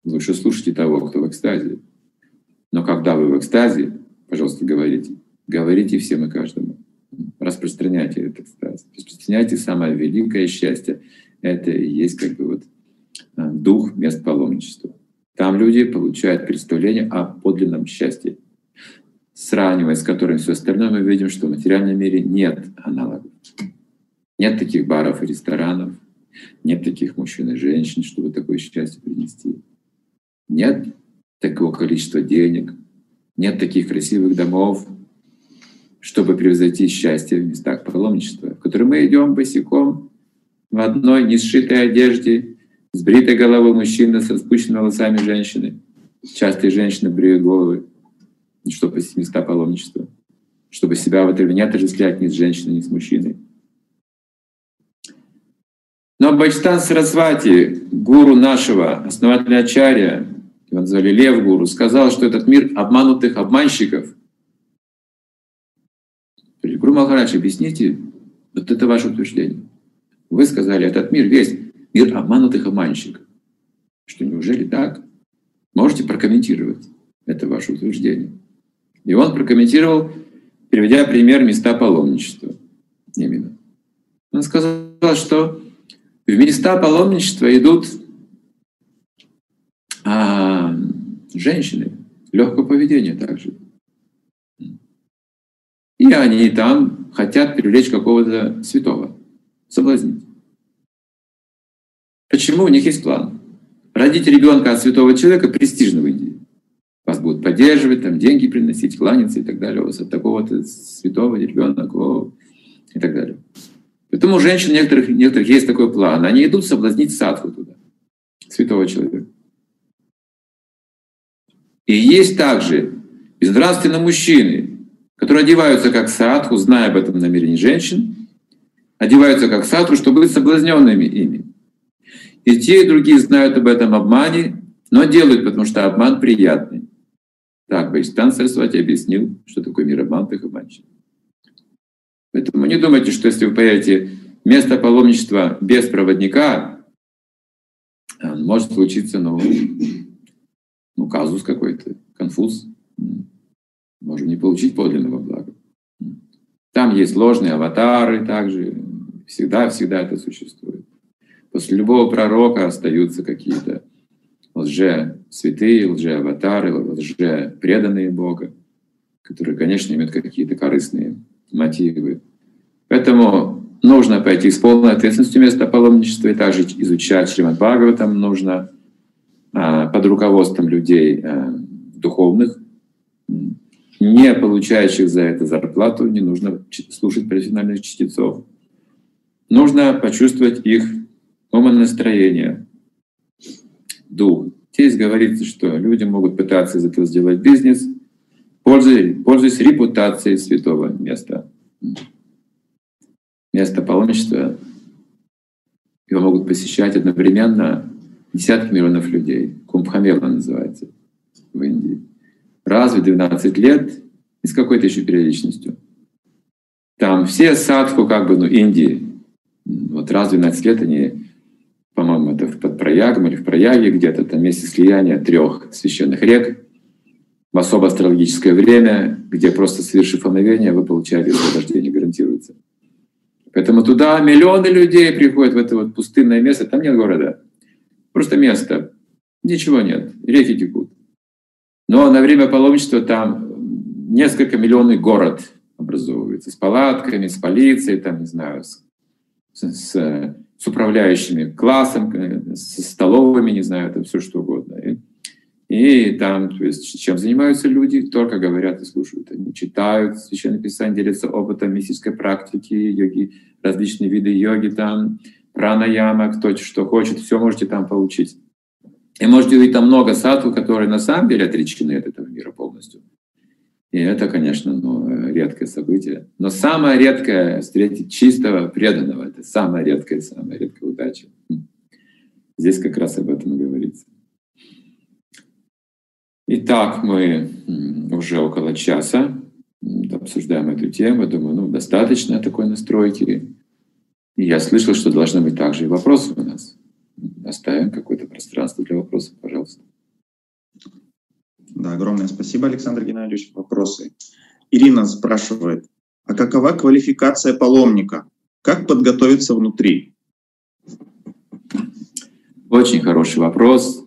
Лучше слушайте того, кто в экстазе. Но когда вы в экстазе, пожалуйста, говорите всем и каждому. Распространяйте этот экстаз. Распространяйте самое великое счастье. Это и есть как бы вот дух мест паломничества. Там люди получают представление о подлинном счастье, сравнивая с которым все остальное, мы видим, что в материальном мире нет аналогов. Нет таких баров и ресторанов, нет таких мужчин и женщин, чтобы такое счастье принести. Нет такого количества денег, нет таких красивых домов, чтобы превзойти счастье в местах паломничества, в которые мы идем босиком в одной несшитой одежде, с бритой головой мужчины, с распущенными волосами женщины. Часто и женщины бреют головы, чтобы посетить места паломничества, чтобы себя в этом не отождествлять ни с женщиной, ни с мужчиной. Но Бхактисиданта Сарасвати, гуру нашего, основателя Ачарья, его назвали Лев Гуру, сказал, что этот мир обманутых обманщиков. Гуру Махарадж, объясните, вот это ваше утверждение. Вы сказали, этот мир весь мир обманутых обманщиков. Что, неужели так? Можете прокомментировать это ваше утверждение. И он прокомментировал, приведя пример места паломничества. Именно. Он сказал, что в места паломничества идут женщины легкого поведения также. И они там хотят привлечь какого-то святого, соблазнить. Почему? У них есть план. Родить ребенка от святого человека престижно в Индии. Вас будут поддерживать, там деньги приносить, кланяться и так далее. У вас от такого-то святого ребенка и так далее. Поэтому у женщин некоторых есть такой план. Они идут соблазнить садху туда, святого человека. И есть также безнравственные мужчины, которые одеваются как садху, зная об этом намерении женщин, одеваются как садху, чтобы быть соблазненными ими. И те, и другие знают об этом обмане, но делают, потому что обман приятный. Так, Бхактисиданта Сарасвати объяснил, что такое мир обманутых и обманщиков. Поэтому не думайте, что если вы поедете в место паломничества без проводника, может случиться, казус какой-то, конфуз. Можем не получить подлинного блага. Там есть ложные аватары также. Всегда это существует. После любого пророка остаются какие-то лже-святые, лже-аватары, лже-преданные Бога, которые, конечно, имеют какие-то корыстные мотивы. Поэтому нужно пойти с полной ответственностью места паломничества и также изучать Шримад Бхагаватам нужно под руководством людей духовных, не получающих за это зарплату, не нужно слушать профессиональных чтецов. Нужно почувствовать их умонастроение, дух. Здесь говорится, что люди могут пытаться из этого сделать бизнес, пользуясь репутацией святого места. Место паломничества его могут посещать одновременно десятки миллионов людей. Кумбхамела называется в Индии. Раз в 12 лет и с какой-то еще периодичностью. Там все садху Индии. Вот раз в 12 лет они, по-моему, это под Праягом или в Праяге где-то, там месте слияния 3 священных рек в особо астрологическое время, где просто совершив омовение, вы получаете освобождение, гарантируется. Поэтому туда миллионы людей приходят в это пустынное место. Там нет города. Просто место. Ничего нет. Реки текут. Но на время паломничества там несколько миллионный город образовывается. С палатками, с полицией, там, не знаю, с управляющими классом, с столовыми, не знаю, это все что угодно. И там, то есть, чем занимаются люди, только говорят и слушают. Они читают Священное Писание, делятся опытом мистической практики, йоги, различные виды йоги, там, пранаяма, кто что хочет, все можете там получить. И можете увидеть там много садху, которые на самом деле отречены от этого мира полностью. И это, конечно, редкое событие. Но самое редкое — встретить чистого, преданного. Это самая редкая удача. Здесь как раз об этом и говорится. Итак, мы уже около часа обсуждаем эту тему. Думаю, достаточно такой настройки. И я слышал, что должны быть также и вопросы у нас. Оставим какое-то пространство для вопросов, пожалуйста. Да, огромное спасибо, Александр Геннадьевич. Вопросы. Ирина спрашивает, а какова квалификация паломника? Как подготовиться внутри? Очень хороший вопрос.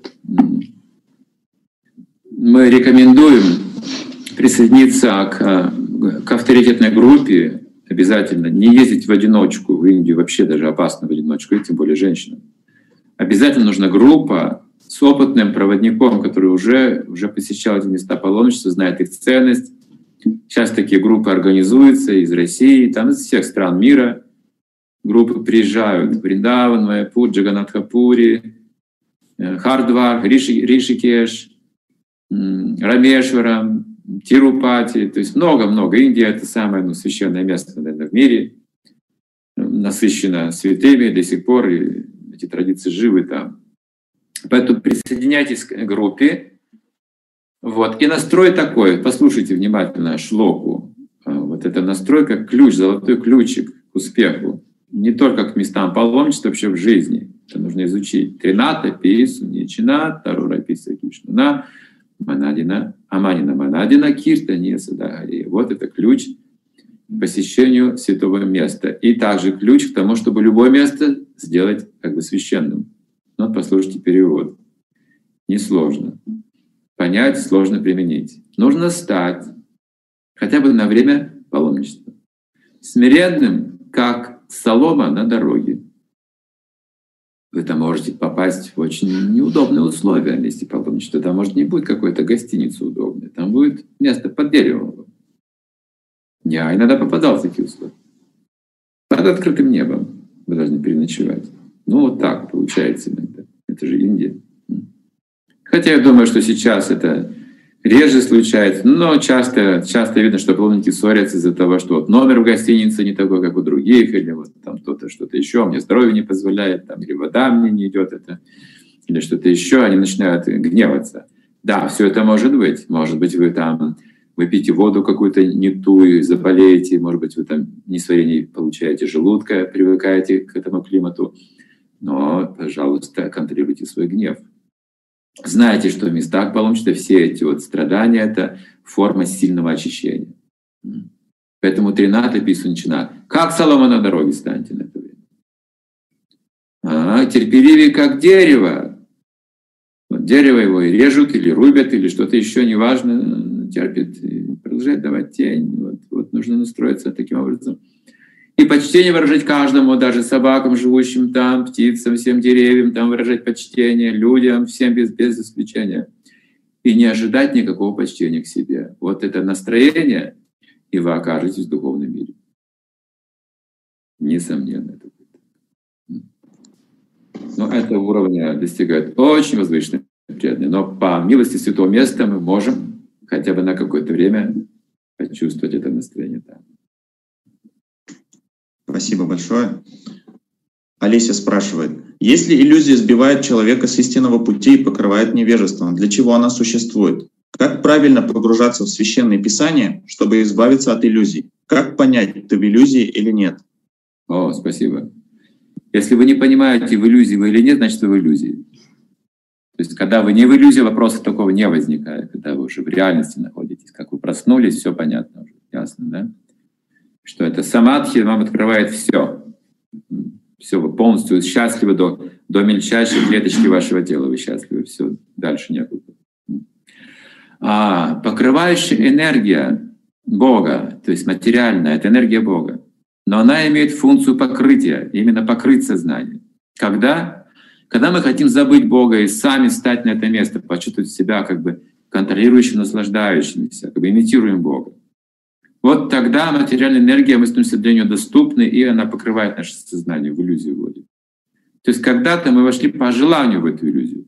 Мы рекомендуем присоединиться к авторитетной группе, обязательно не ездить в одиночку, в Индию вообще даже опасно в одиночку, и тем более женщинам. Обязательно нужна группа с опытным проводником, который уже посещал эти места паломничества, знает их ценность. Сейчас такие группы организуются из России, там из всех стран мира. Группы приезжают в Вриндаван, Майяпур, Джаганнатхапури, Хардвар, Ришикеш, Рамешварам, Тирупати. То есть много-много. Индия — это самое священное место, наверное, в мире. Насыщено святыми до сих пор, и эти традиции живы там. Поэтому присоединяйтесь к группе. Вот. И настрой такой, послушайте внимательно шлоку. Вот это настрой как ключ, золотой ключик к успеху. Не только к местам паломничества, вообще в жизни. Это нужно изучить. Трината, Пису, Ничина, Тарура, Писа, Кишнуна, Манадина, Аманина, Манадина, Киртания, Садагари. Вот это ключ к посещению святого места. И также ключ к тому, чтобы любое место сделать как бы священным. Вот послушайте перевод. Несложно. Понять, сложно применить. Нужно стать хотя бы на время паломничества смиренным, как солома на дороге. Вы там можете попасть в очень неудобные условия в месте паломничества. Там, может, не будет какой-то гостиницы удобной. Там будет место под деревом. Я иногда попадал в такие условия. Под открытым небом вы должны переночевать. Ну, вот так получается иногда. Это же Индия. Хотя я думаю, что сейчас это реже случается, но часто видно, что паломники ссорятся из-за того, что вот номер в гостинице не такой, как у других, или вот там кто-то что-то еще, мне здоровье не позволяет, там, или вода мне не идет, это, или что-то еще, они начинают гневаться. Да, все это может быть. Может быть, вы там выпьете воду какую-то не ту и заболеете, может быть, вы там несварение получаете желудка, привыкаете к этому климату. Но, пожалуйста, контролируйте свой гнев. Знайте, что в местах паломничества все эти вот страдания — это форма сильного очищения. Поэтому Трината, Пису, Ничина. Как солома на дороге станьте на это время. Терпеливее, как дерево. Вот дерево его и режут, или рубят, или что-то еще, неважно, терпит, и продолжает давать тень. Вот нужно настроиться таким образом. И почтение выражать каждому, даже собакам, живущим там, птицам, всем деревьям, там выражать почтение, людям, всем без исключения. И не ожидать никакого почтения к себе. Вот это настроение, и вы окажетесь в духовном мире. Несомненно. Это будет. Но этого уровня достигает очень возвышенные преданные. Но по милости святого места мы можем хотя бы на какое-то время почувствовать это настроение там. Спасибо большое. Олеся спрашивает, если иллюзия сбивает человека с истинного пути и покрывает невежеством, для чего она существует? Как правильно погружаться в священные писания, чтобы избавиться от иллюзий? Как понять, ты в иллюзии или нет? О, спасибо. Если вы не понимаете, в иллюзии вы или нет, значит, вы в иллюзии. То есть, когда вы не в иллюзии, вопроса такого не возникает. Когда вы уже в реальности находитесь, как вы проснулись, все понятно уже, ясно, да? Что это самадхи вам открывает все. Все, вы полностью счастливы до мельчайшей клеточки вашего тела. Вы счастливы, все, дальше некуда. Покрывающая энергия Бога, то есть материальная, это энергия Бога. Но она имеет функцию покрытия, именно покрыть сознание. Когда мы хотим забыть Бога и сами стать на это место, почувствовать себя как бы контролирующим, наслаждающимся, как бы имитируем Бога. Вот тогда материальная энергия, мы становимся для нее доступны, и она покрывает наше сознание, в иллюзию вводит. То есть когда-то мы вошли по желанию в эту иллюзию,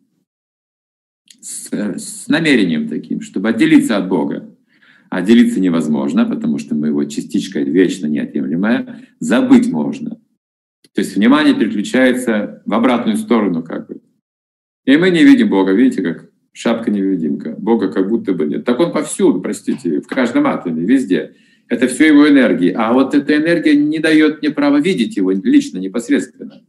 с намерением таким, чтобы отделиться от Бога. Отделиться невозможно, потому что мы его частичка вечно неотъемлемая. Забыть можно. То есть внимание переключается в обратную сторону как бы. И мы не видим Бога, видите, как шапка-невидимка. Бога как будто бы нет. Так он повсюду, простите, в каждом атоме, везде. Это все его энергии. А вот эта энергия не дает мне права видеть его лично, непосредственно.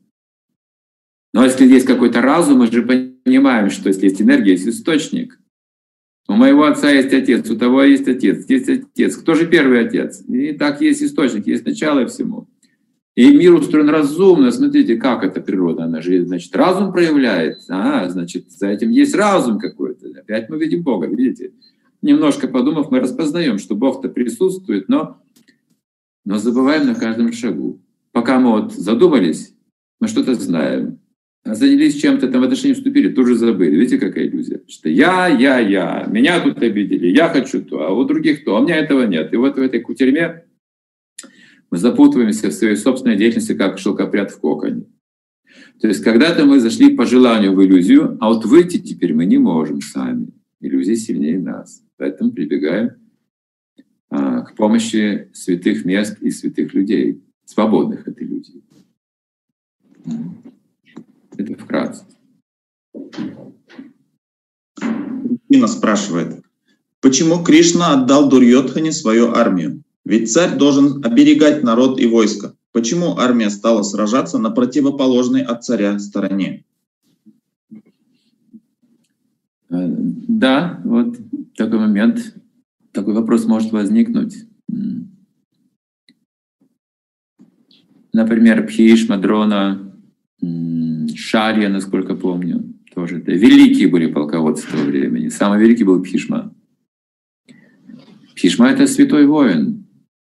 Но если есть какой-то разум, мы же понимаем, что если есть энергия, есть источник. У моего отца есть отец, у того есть отец, есть отец. Кто же первый отец? И так есть источник, есть начало всему. И мир устроен разумно. Смотрите, как эта природа, она же, значит, разум проявляет. Значит, за этим есть разум какой-то. Опять мы видим Бога, видите? Немножко подумав, мы распознаем, что Бог-то присутствует, но забываем на каждом шагу. Пока мы вот задумались, мы что-то знаем. А занялись чем-то, там в отношения вступили, тоже забыли. Видите, какая иллюзия? Что я, меня тут обидели, я хочу то, а у других то, а у меня этого нет. И вот в этой кутерьме мы запутываемся в своей собственной деятельности, как шелкопряд в коконе. То есть когда-то мы зашли по желанию в иллюзию, а вот выйти теперь мы не можем сами. Иллюзия сильнее нас. Поэтому прибегаем к помощи святых мест и святых людей, свободных от иллюзий. Это вкратце. Кристина спрашивает, почему Кришна отдал Дурьодхане свою армию? Ведь царь должен оберегать народ и войско. Почему армия стала сражаться на противоположной от царя стороне? Да, вот такой момент, такой вопрос может возникнуть. Например, Бхишма, Дрона, Шарья, насколько помню, тоже. Это великие были полководцы того времени. Самый великий был Бхишма. Бхишма — это святой воин.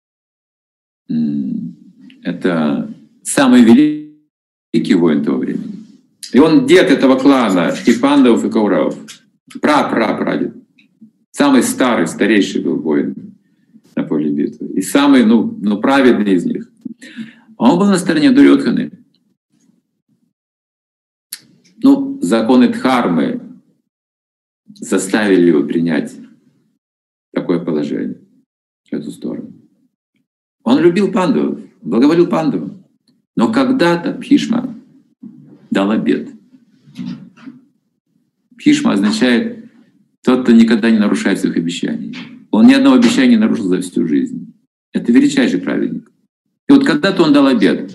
Это самый великий воин того времени. И он дед этого клана, и пандавов, и кауравов. Прадед. Самый старейший был воин на поле битвы. И самый, праведный из них. Он был на стороне Дурьодханы. Законы Дхармы заставили его принять такое положение, эту сторону. Он любил пандавов, благоволил пандавам. Но когда-то Бхишма дал обет. Бхишма означает тот, кто никогда не нарушает своих обещаний. Он ни одного обещания не нарушил за всю жизнь. Это величайший праведник. И вот когда-то он дал обет.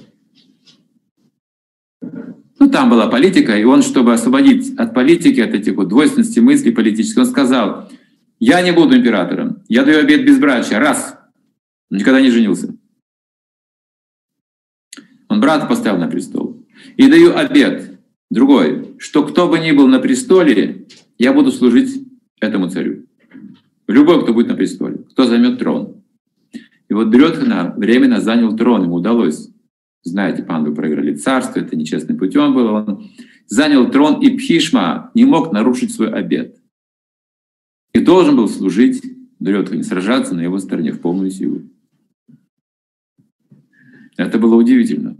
Там была политика, и он, чтобы освободить от политики, от этих вот двойственностей мыслей политических, он сказал: я не буду императором, я даю обет безбрачия, раз. Он никогда не женился. Он брата поставил на престол. И даю обет, другой, что кто бы ни был на престоле, я буду служить этому царю. Любой, кто будет на престоле, кто займет трон. И вот Дурьодхана временно занял трон, ему удалось. Знаете, пандавы проиграли царство, это нечестным путем было. Он занял трон, и Бхишма не мог нарушить свой обет. И должен был служить Дурьодхане, сражаться на его стороне в полную силу. Это было удивительно.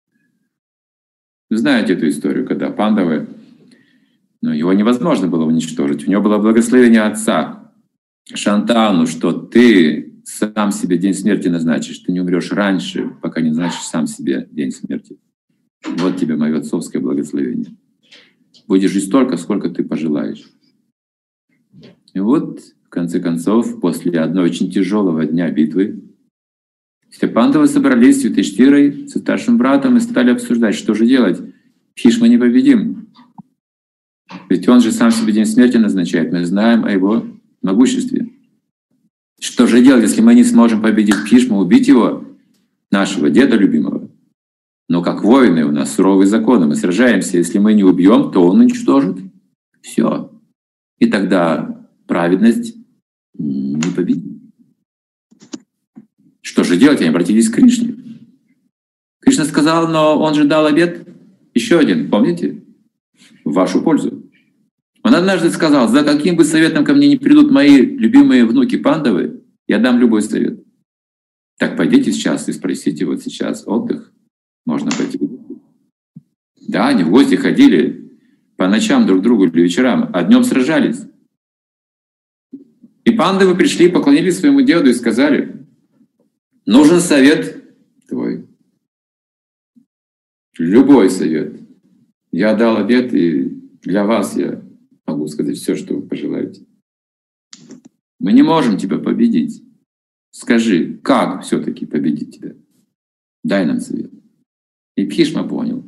Вы знаете эту историю, когда пандавы, его невозможно было уничтожить. У него было благословение отца Шантану, что ты сам себе день смерти назначишь, ты не умрешь раньше, пока не назначишь сам себе день смерти. Вот тебе мое отцовское благословение. Будешь жить столько, сколько ты пожелаешь. И вот, в конце концов, после одного очень тяжелого дня битвы, все пандавы собрались с Юдхиштхирой, со старшим братом, и стали обсуждать, что же делать. Бхишма непобедим. Ведь он же сам себе день смерти назначает. Мы знаем о его могуществе. Что же делать, если мы не сможем победить Бхишму, убить его, нашего деда любимого? Но как воины у нас суровые законы, мы сражаемся. Если мы не убьем, то он уничтожит. Все. И тогда праведность непобедима. Что же делать? Они обратились к Кришне. Кришна сказал, но он же дал обет еще один, помните? В вашу пользу. Он однажды сказал: за каким бы советом ко мне не придут мои любимые внуки пандавы, я дам любой совет. Так пойдите сейчас и спросите, вот сейчас отдых, можно пойти. Да, они в гости ходили по ночам друг к другу или вечерам, а днем сражались. И пандавы пришли, поклонились своему деду и сказали: нужен совет твой. Любой совет. Я дал обет, и для вас я могу сказать все, что вы пожелаете. Мы не можем тебя победить. Скажи, как все-таки победить тебя? Дай нам совет. И Бхишма понял.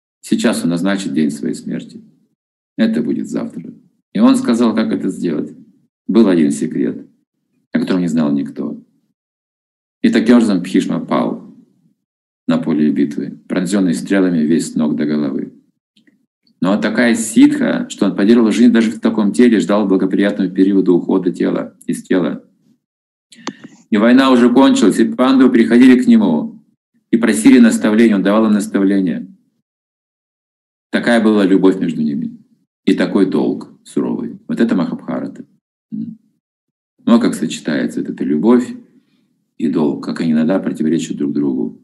Сейчас он назначит день своей смерти. Это будет завтра. И он сказал, как это сделать. Был один секрет, о котором не знал никто. И таким образом Бхишма пал на поле битвы, пронзенный стрелами весь с ног до головы. Но такая ситха, что он поддерживал жизнь даже в таком теле, ждал благоприятного периода ухода тела из тела. И война уже кончилась, и пандавы приходили к нему и просили наставления, он давал им наставления. Такая была любовь между ними. И такой долг суровый. Вот это Махабхарата. Ну а как сочетается вот эта любовь и долг, как они иногда противоречат друг другу.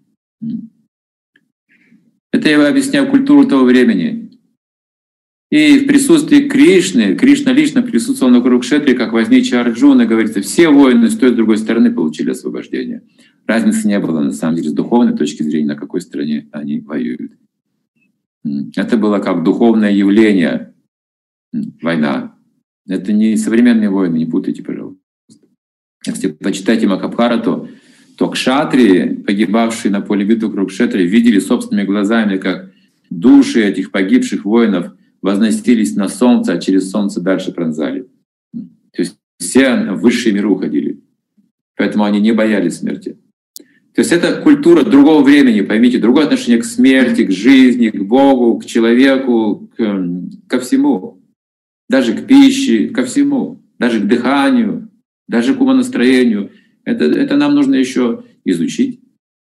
Это я объясняю культуру того времени. И в присутствии Кришны, Кришна лично присутствовал на Курукшетре, как возничий Арджуна, говорится, все воины с той и с другой стороны получили освобождение. Разницы не было, на самом деле, с духовной точки зрения, на какой стороне они воюют. Это было как духовное явление, война. Это не современные войны, не путайте, пожалуйста. Если почитаете Махабхарату, то кшатрии, погибавшие на поле битвы Курукшетры, видели собственными глазами, как души этих погибших воинов возносились на солнце, а через солнце дальше пронзали. То есть все в высшие миры уходили. Поэтому они не боялись смерти. То есть это культура другого времени, поймите, другое отношение к смерти, к жизни, к Богу, к человеку, ко всему. Даже к пище, ко всему. Даже к дыханию, даже к умонастроению. Это нам нужно еще изучить.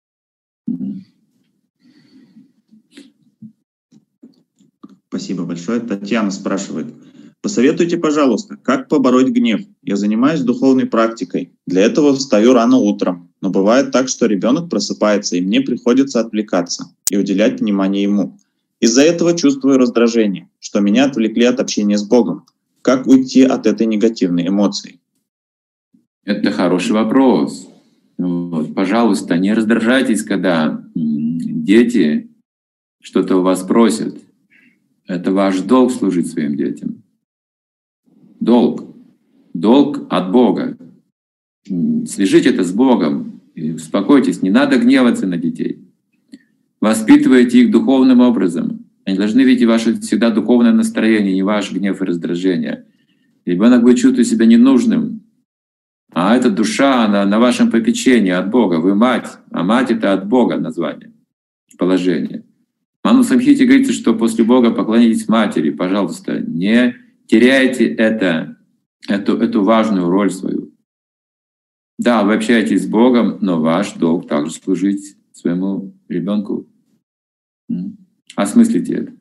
Спасибо большое. Татьяна спрашивает. Посоветуйте, пожалуйста, как побороть гнев? Я занимаюсь духовной практикой. Для этого встаю рано утром. Но бывает так, что ребенок просыпается, и мне приходится отвлекаться и уделять внимание ему. Из-за этого чувствую раздражение, что меня отвлекли от общения с Богом. Как уйти от этой негативной эмоции? Это хороший вопрос. Вот, пожалуйста, не раздражайтесь, когда дети что-то у вас просят. Это ваш долг служить своим детям. Долг. Долг от Бога. Свяжите это с Богом и успокойтесь. Не надо гневаться на детей. Воспитывайте их духовным образом. Они должны видеть ваше всегда духовное настроение, не ваш гнев и раздражение. Ребенок будет чувствовать себя ненужным. А эта душа, она на вашем попечении от Бога. Вы мать, а мать — это от Бога название, положение. В Ману Самхите говорится, что после Бога поклонитесь матери. Пожалуйста, не теряйте эту важную роль свою. Да, вы общаетесь с Богом, но ваш долг также служить своему ребенку. Осмыслите это.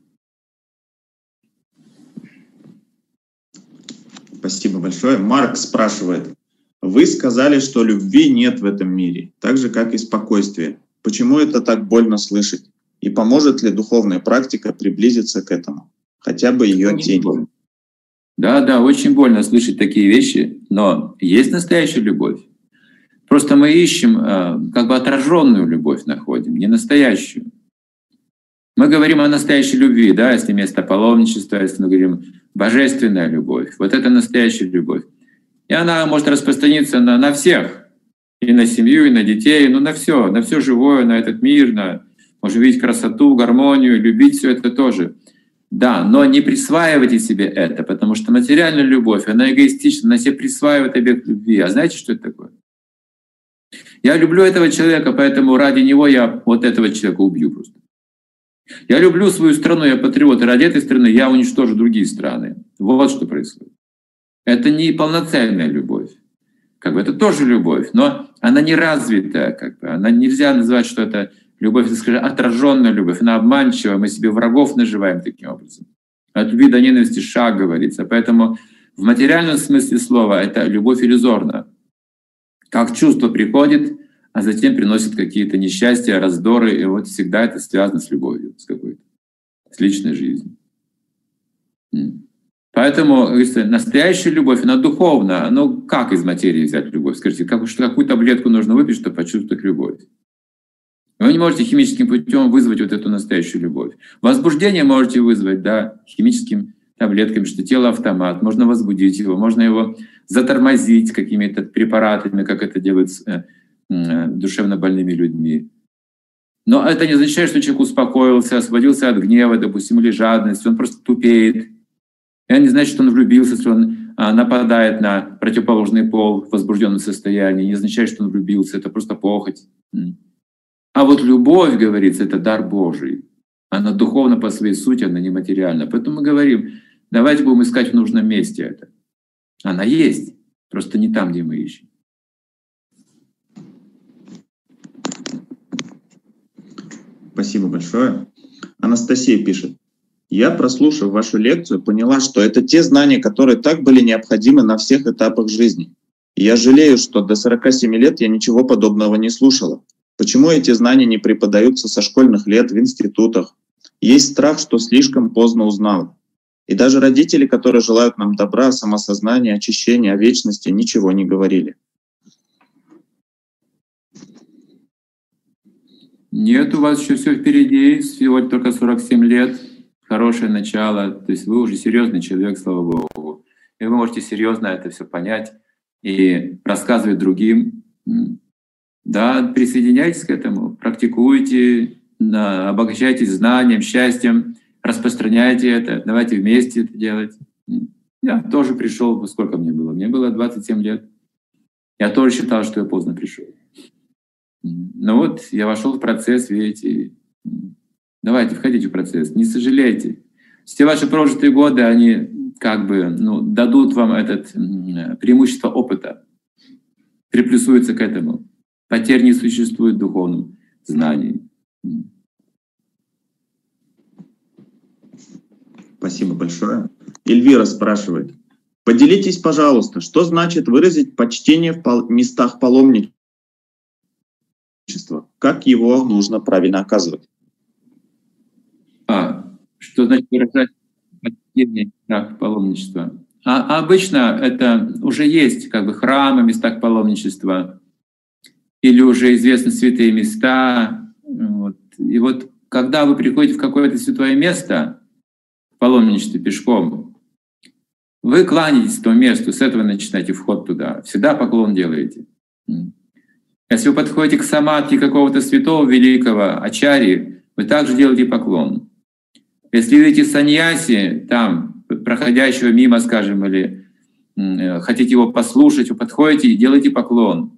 Спасибо большое. Марк спрашивает. Вы сказали, что любви нет в этом мире, так же, как и спокойствия. Почему это так больно слышать? И поможет ли духовная практика приблизиться к этому? Хотя бы ее тень. Да, очень больно слышать такие вещи, но есть настоящая любовь. Просто мы ищем, как бы отраженную любовь находим, не настоящую. Мы говорим о настоящей любви, да, если вместо паломничества, если мы говорим божественная любовь. Вот это настоящая любовь. И она может распространиться на всех, и на семью, и на детей, на все живое, на этот мир, можем видеть красоту, гармонию, любить все это тоже. Да, но не присваивайте себе это, потому что материальная любовь, она эгоистична, она себе присваивает объект любви. А знаете, что это такое? Я люблю этого человека, поэтому ради него я вот этого человека убью просто. Я люблю свою страну, я патриот, и ради этой страны я уничтожу другие страны. Вот что происходит. Это не полноценная любовь. Это тоже любовь, но она не развитая. Она нельзя назвать, что это любовь, это, скажем, отраженная любовь. Она обманчивая, мы себе врагов наживаем таким образом. От любви до ненависти шаг говорится. Поэтому в материальном смысле слова это любовь иллюзорна. Как чувство приходит, а затем приносит какие-то несчастья, раздоры, и вот всегда это связано с любовью, с какой-то, с личной жизнью. Поэтому, говорится, настоящая любовь, она духовна. Как из материи взять любовь? Скажите, какую таблетку нужно выпить, чтобы почувствовать любовь? Вы не можете химическим путем вызвать вот эту настоящую любовь. Возбуждение можете вызвать, да, химическими таблетками, что тело автомат. Можно возбудить его, можно его затормозить какими-то препаратами, как это делают с душевно больными людьми. Но это не означает, что человек успокоился, освободился от гнева, допустим, или жадности, он просто тупеет. Это не значит, что он влюбился, что он нападает на противоположный пол в возбужденном состоянии, не означает, что он влюбился, это просто похоть. А вот любовь, говорится, это дар Божий. Она духовна по своей сути, она нематериальна. Поэтому мы говорим, давайте будем искать в нужном месте это. Она есть, просто не там, где мы ищем. Спасибо большое. Анастасия пишет. Я, прослушав вашу лекцию, поняла, что это те знания, которые так были необходимы на всех этапах жизни. И я жалею, что до 47 лет я ничего подобного не слушала. Почему эти знания не преподаются со школьных лет в институтах? Есть страх, что слишком поздно узнала. И даже родители, которые желают нам добра, самосознания, очищения, о вечности, ничего не говорили. Нет, у вас еще все впереди, всего только 47 лет, хорошее начало, то есть вы уже серьезный человек, слава Богу. И вы можете серьезно это все понять и рассказывать другим. Да, присоединяйтесь к этому, практикуйте, обогащайтесь знанием, счастьем, распространяйте это, давайте вместе это делать. Я тоже пришел, сколько мне было? Мне было 27 лет. Я тоже считал, что я поздно пришел. Но вот я вошел в процесс, видите. Давайте, входите в процесс, не сожалейте. Все ваши прожитые годы, они как бы дадут вам это преимущество опыта, приплюсуются к этому. Потерь не существует в духовном знании. Спасибо большое. Эльвира спрашивает. Поделитесь, пожалуйста, что значит выразить почтение в местах паломничества? Как его нужно правильно оказывать? Что значит выражать почтение в местах паломничества? Обычно это уже есть как бы храмы в местах паломничества или уже известны святые места. Вот. И вот когда вы приходите в какое-то святое место, в паломничестве пешком, вы кланяетесь к тому месту, с этого начинаете вход туда. Всегда поклон делаете. Если вы подходите к самадхи какого-то святого великого ачарьи, вы также делаете поклон. Если видите саньяси, там, проходящего мимо, скажем, или хотите его послушать, вы подходите и делаете поклон.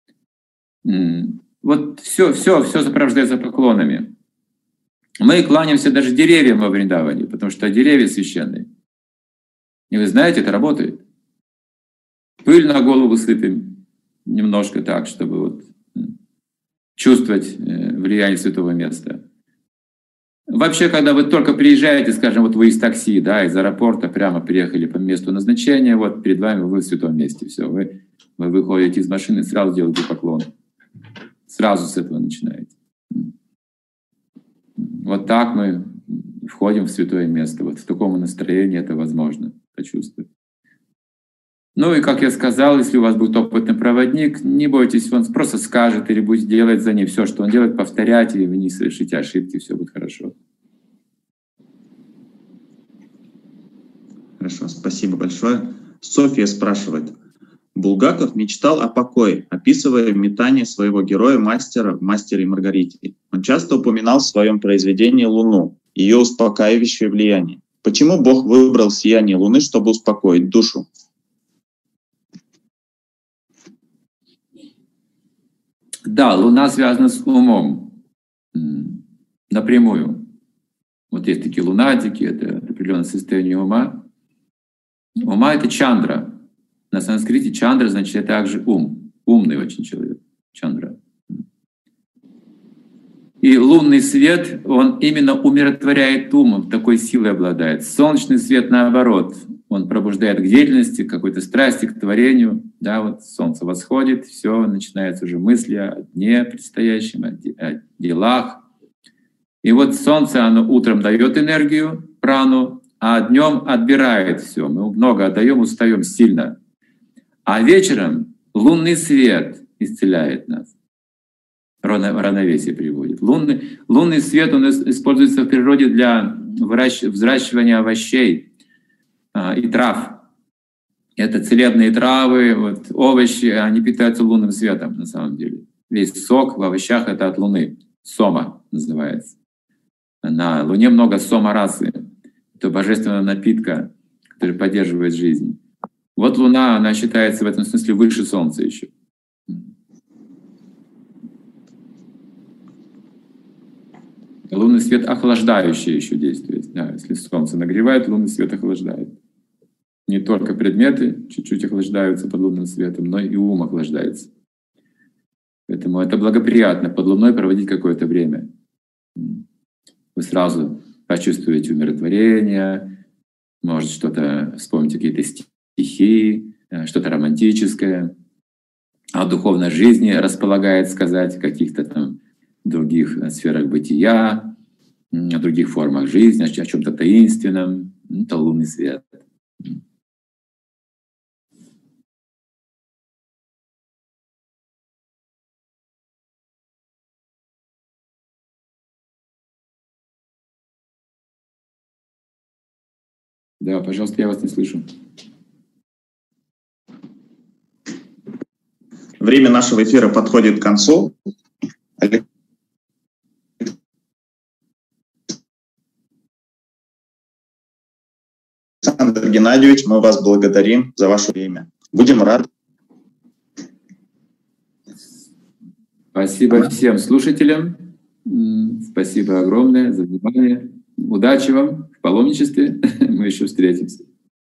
Вот все сопровождается поклонами. Мы кланяемся даже деревьям во Вриндаване, потому что деревья священные. И вы знаете, это работает. Пыль на голову сыпем немножко так, чтобы вот чувствовать влияние святого места. Вообще, когда вы только приезжаете, скажем, вот вы из такси, да, из аэропорта прямо приехали по месту назначения, вот перед вами вы в святом месте, все, вы выходите из машины, сразу делаете поклон. Сразу с этого начинаете. Вот так мы входим в святое место. Вот в таком настроении это возможно почувствовать. Ну и, как я сказал, если у вас будет опытный проводник, не бойтесь, он просто скажет или будет делать за ним все, что он делает, повторять, и вы не совершите ошибки, все будет хорошо. Хорошо, спасибо большое. Софья спрашивает. Булгаков мечтал о покое, описывая метание своего героя-мастера в «Мастере и Маргарите». Он часто упоминал в своем произведении Луну, ее успокаивающее влияние. Почему Бог выбрал сияние Луны, чтобы успокоить душу? Да, Луна связана с умом напрямую. Вот есть такие лунатики, это определенное состояние ума. Ума — это чандра. На санскрите чандра значит это также ум. Умный очень человек. Чандра. И лунный свет, он именно умиротворяет ум, такой силой обладает. Солнечный свет, наоборот, он пробуждает к деятельности, к какой-то страсти, к творению. Да, вот солнце восходит, все, начинаются уже мысли о дне предстоящем, о делах. И вот солнце, оно утром дает энергию, прану, а днем отбирает все. Мы много отдаем, устаем сильно. А вечером лунный свет исцеляет нас, равновесие приводит. Лунный свет, он используется в природе для взращивания овощей и трав. Это целебные травы, вот, овощи, они питаются лунным светом на самом деле. Весь сок в овощах — это от Луны. Сома называется. На Луне много сома-расы. Это божественного напитка, который поддерживает жизнь. Вот Луна, она считается в этом смысле выше Солнца еще. Лунный свет охлаждающий еще действует. Да, если Солнце нагревает, лунный свет охлаждает. Не только предметы чуть-чуть охлаждаются под лунным светом, но и ум охлаждается. Поэтому это благоприятно под Луной проводить какое-то время. Вы сразу почувствуете умиротворение, может что-то вспомните, какие-то стихи, что-то романтическое. О духовной жизни располагает сказать, в каких-то там других сферах бытия, о других формах жизни, о чем-то таинственном. Это лунный свет. Да, пожалуйста, я вас не слышу. Время нашего эфира подходит к концу. Александр Геннадьевич, мы вас благодарим за ваше время. Будем рады. Спасибо всем слушателям. Спасибо огромное за внимание. Удачи вам в паломничестве. Мы еще встретимся.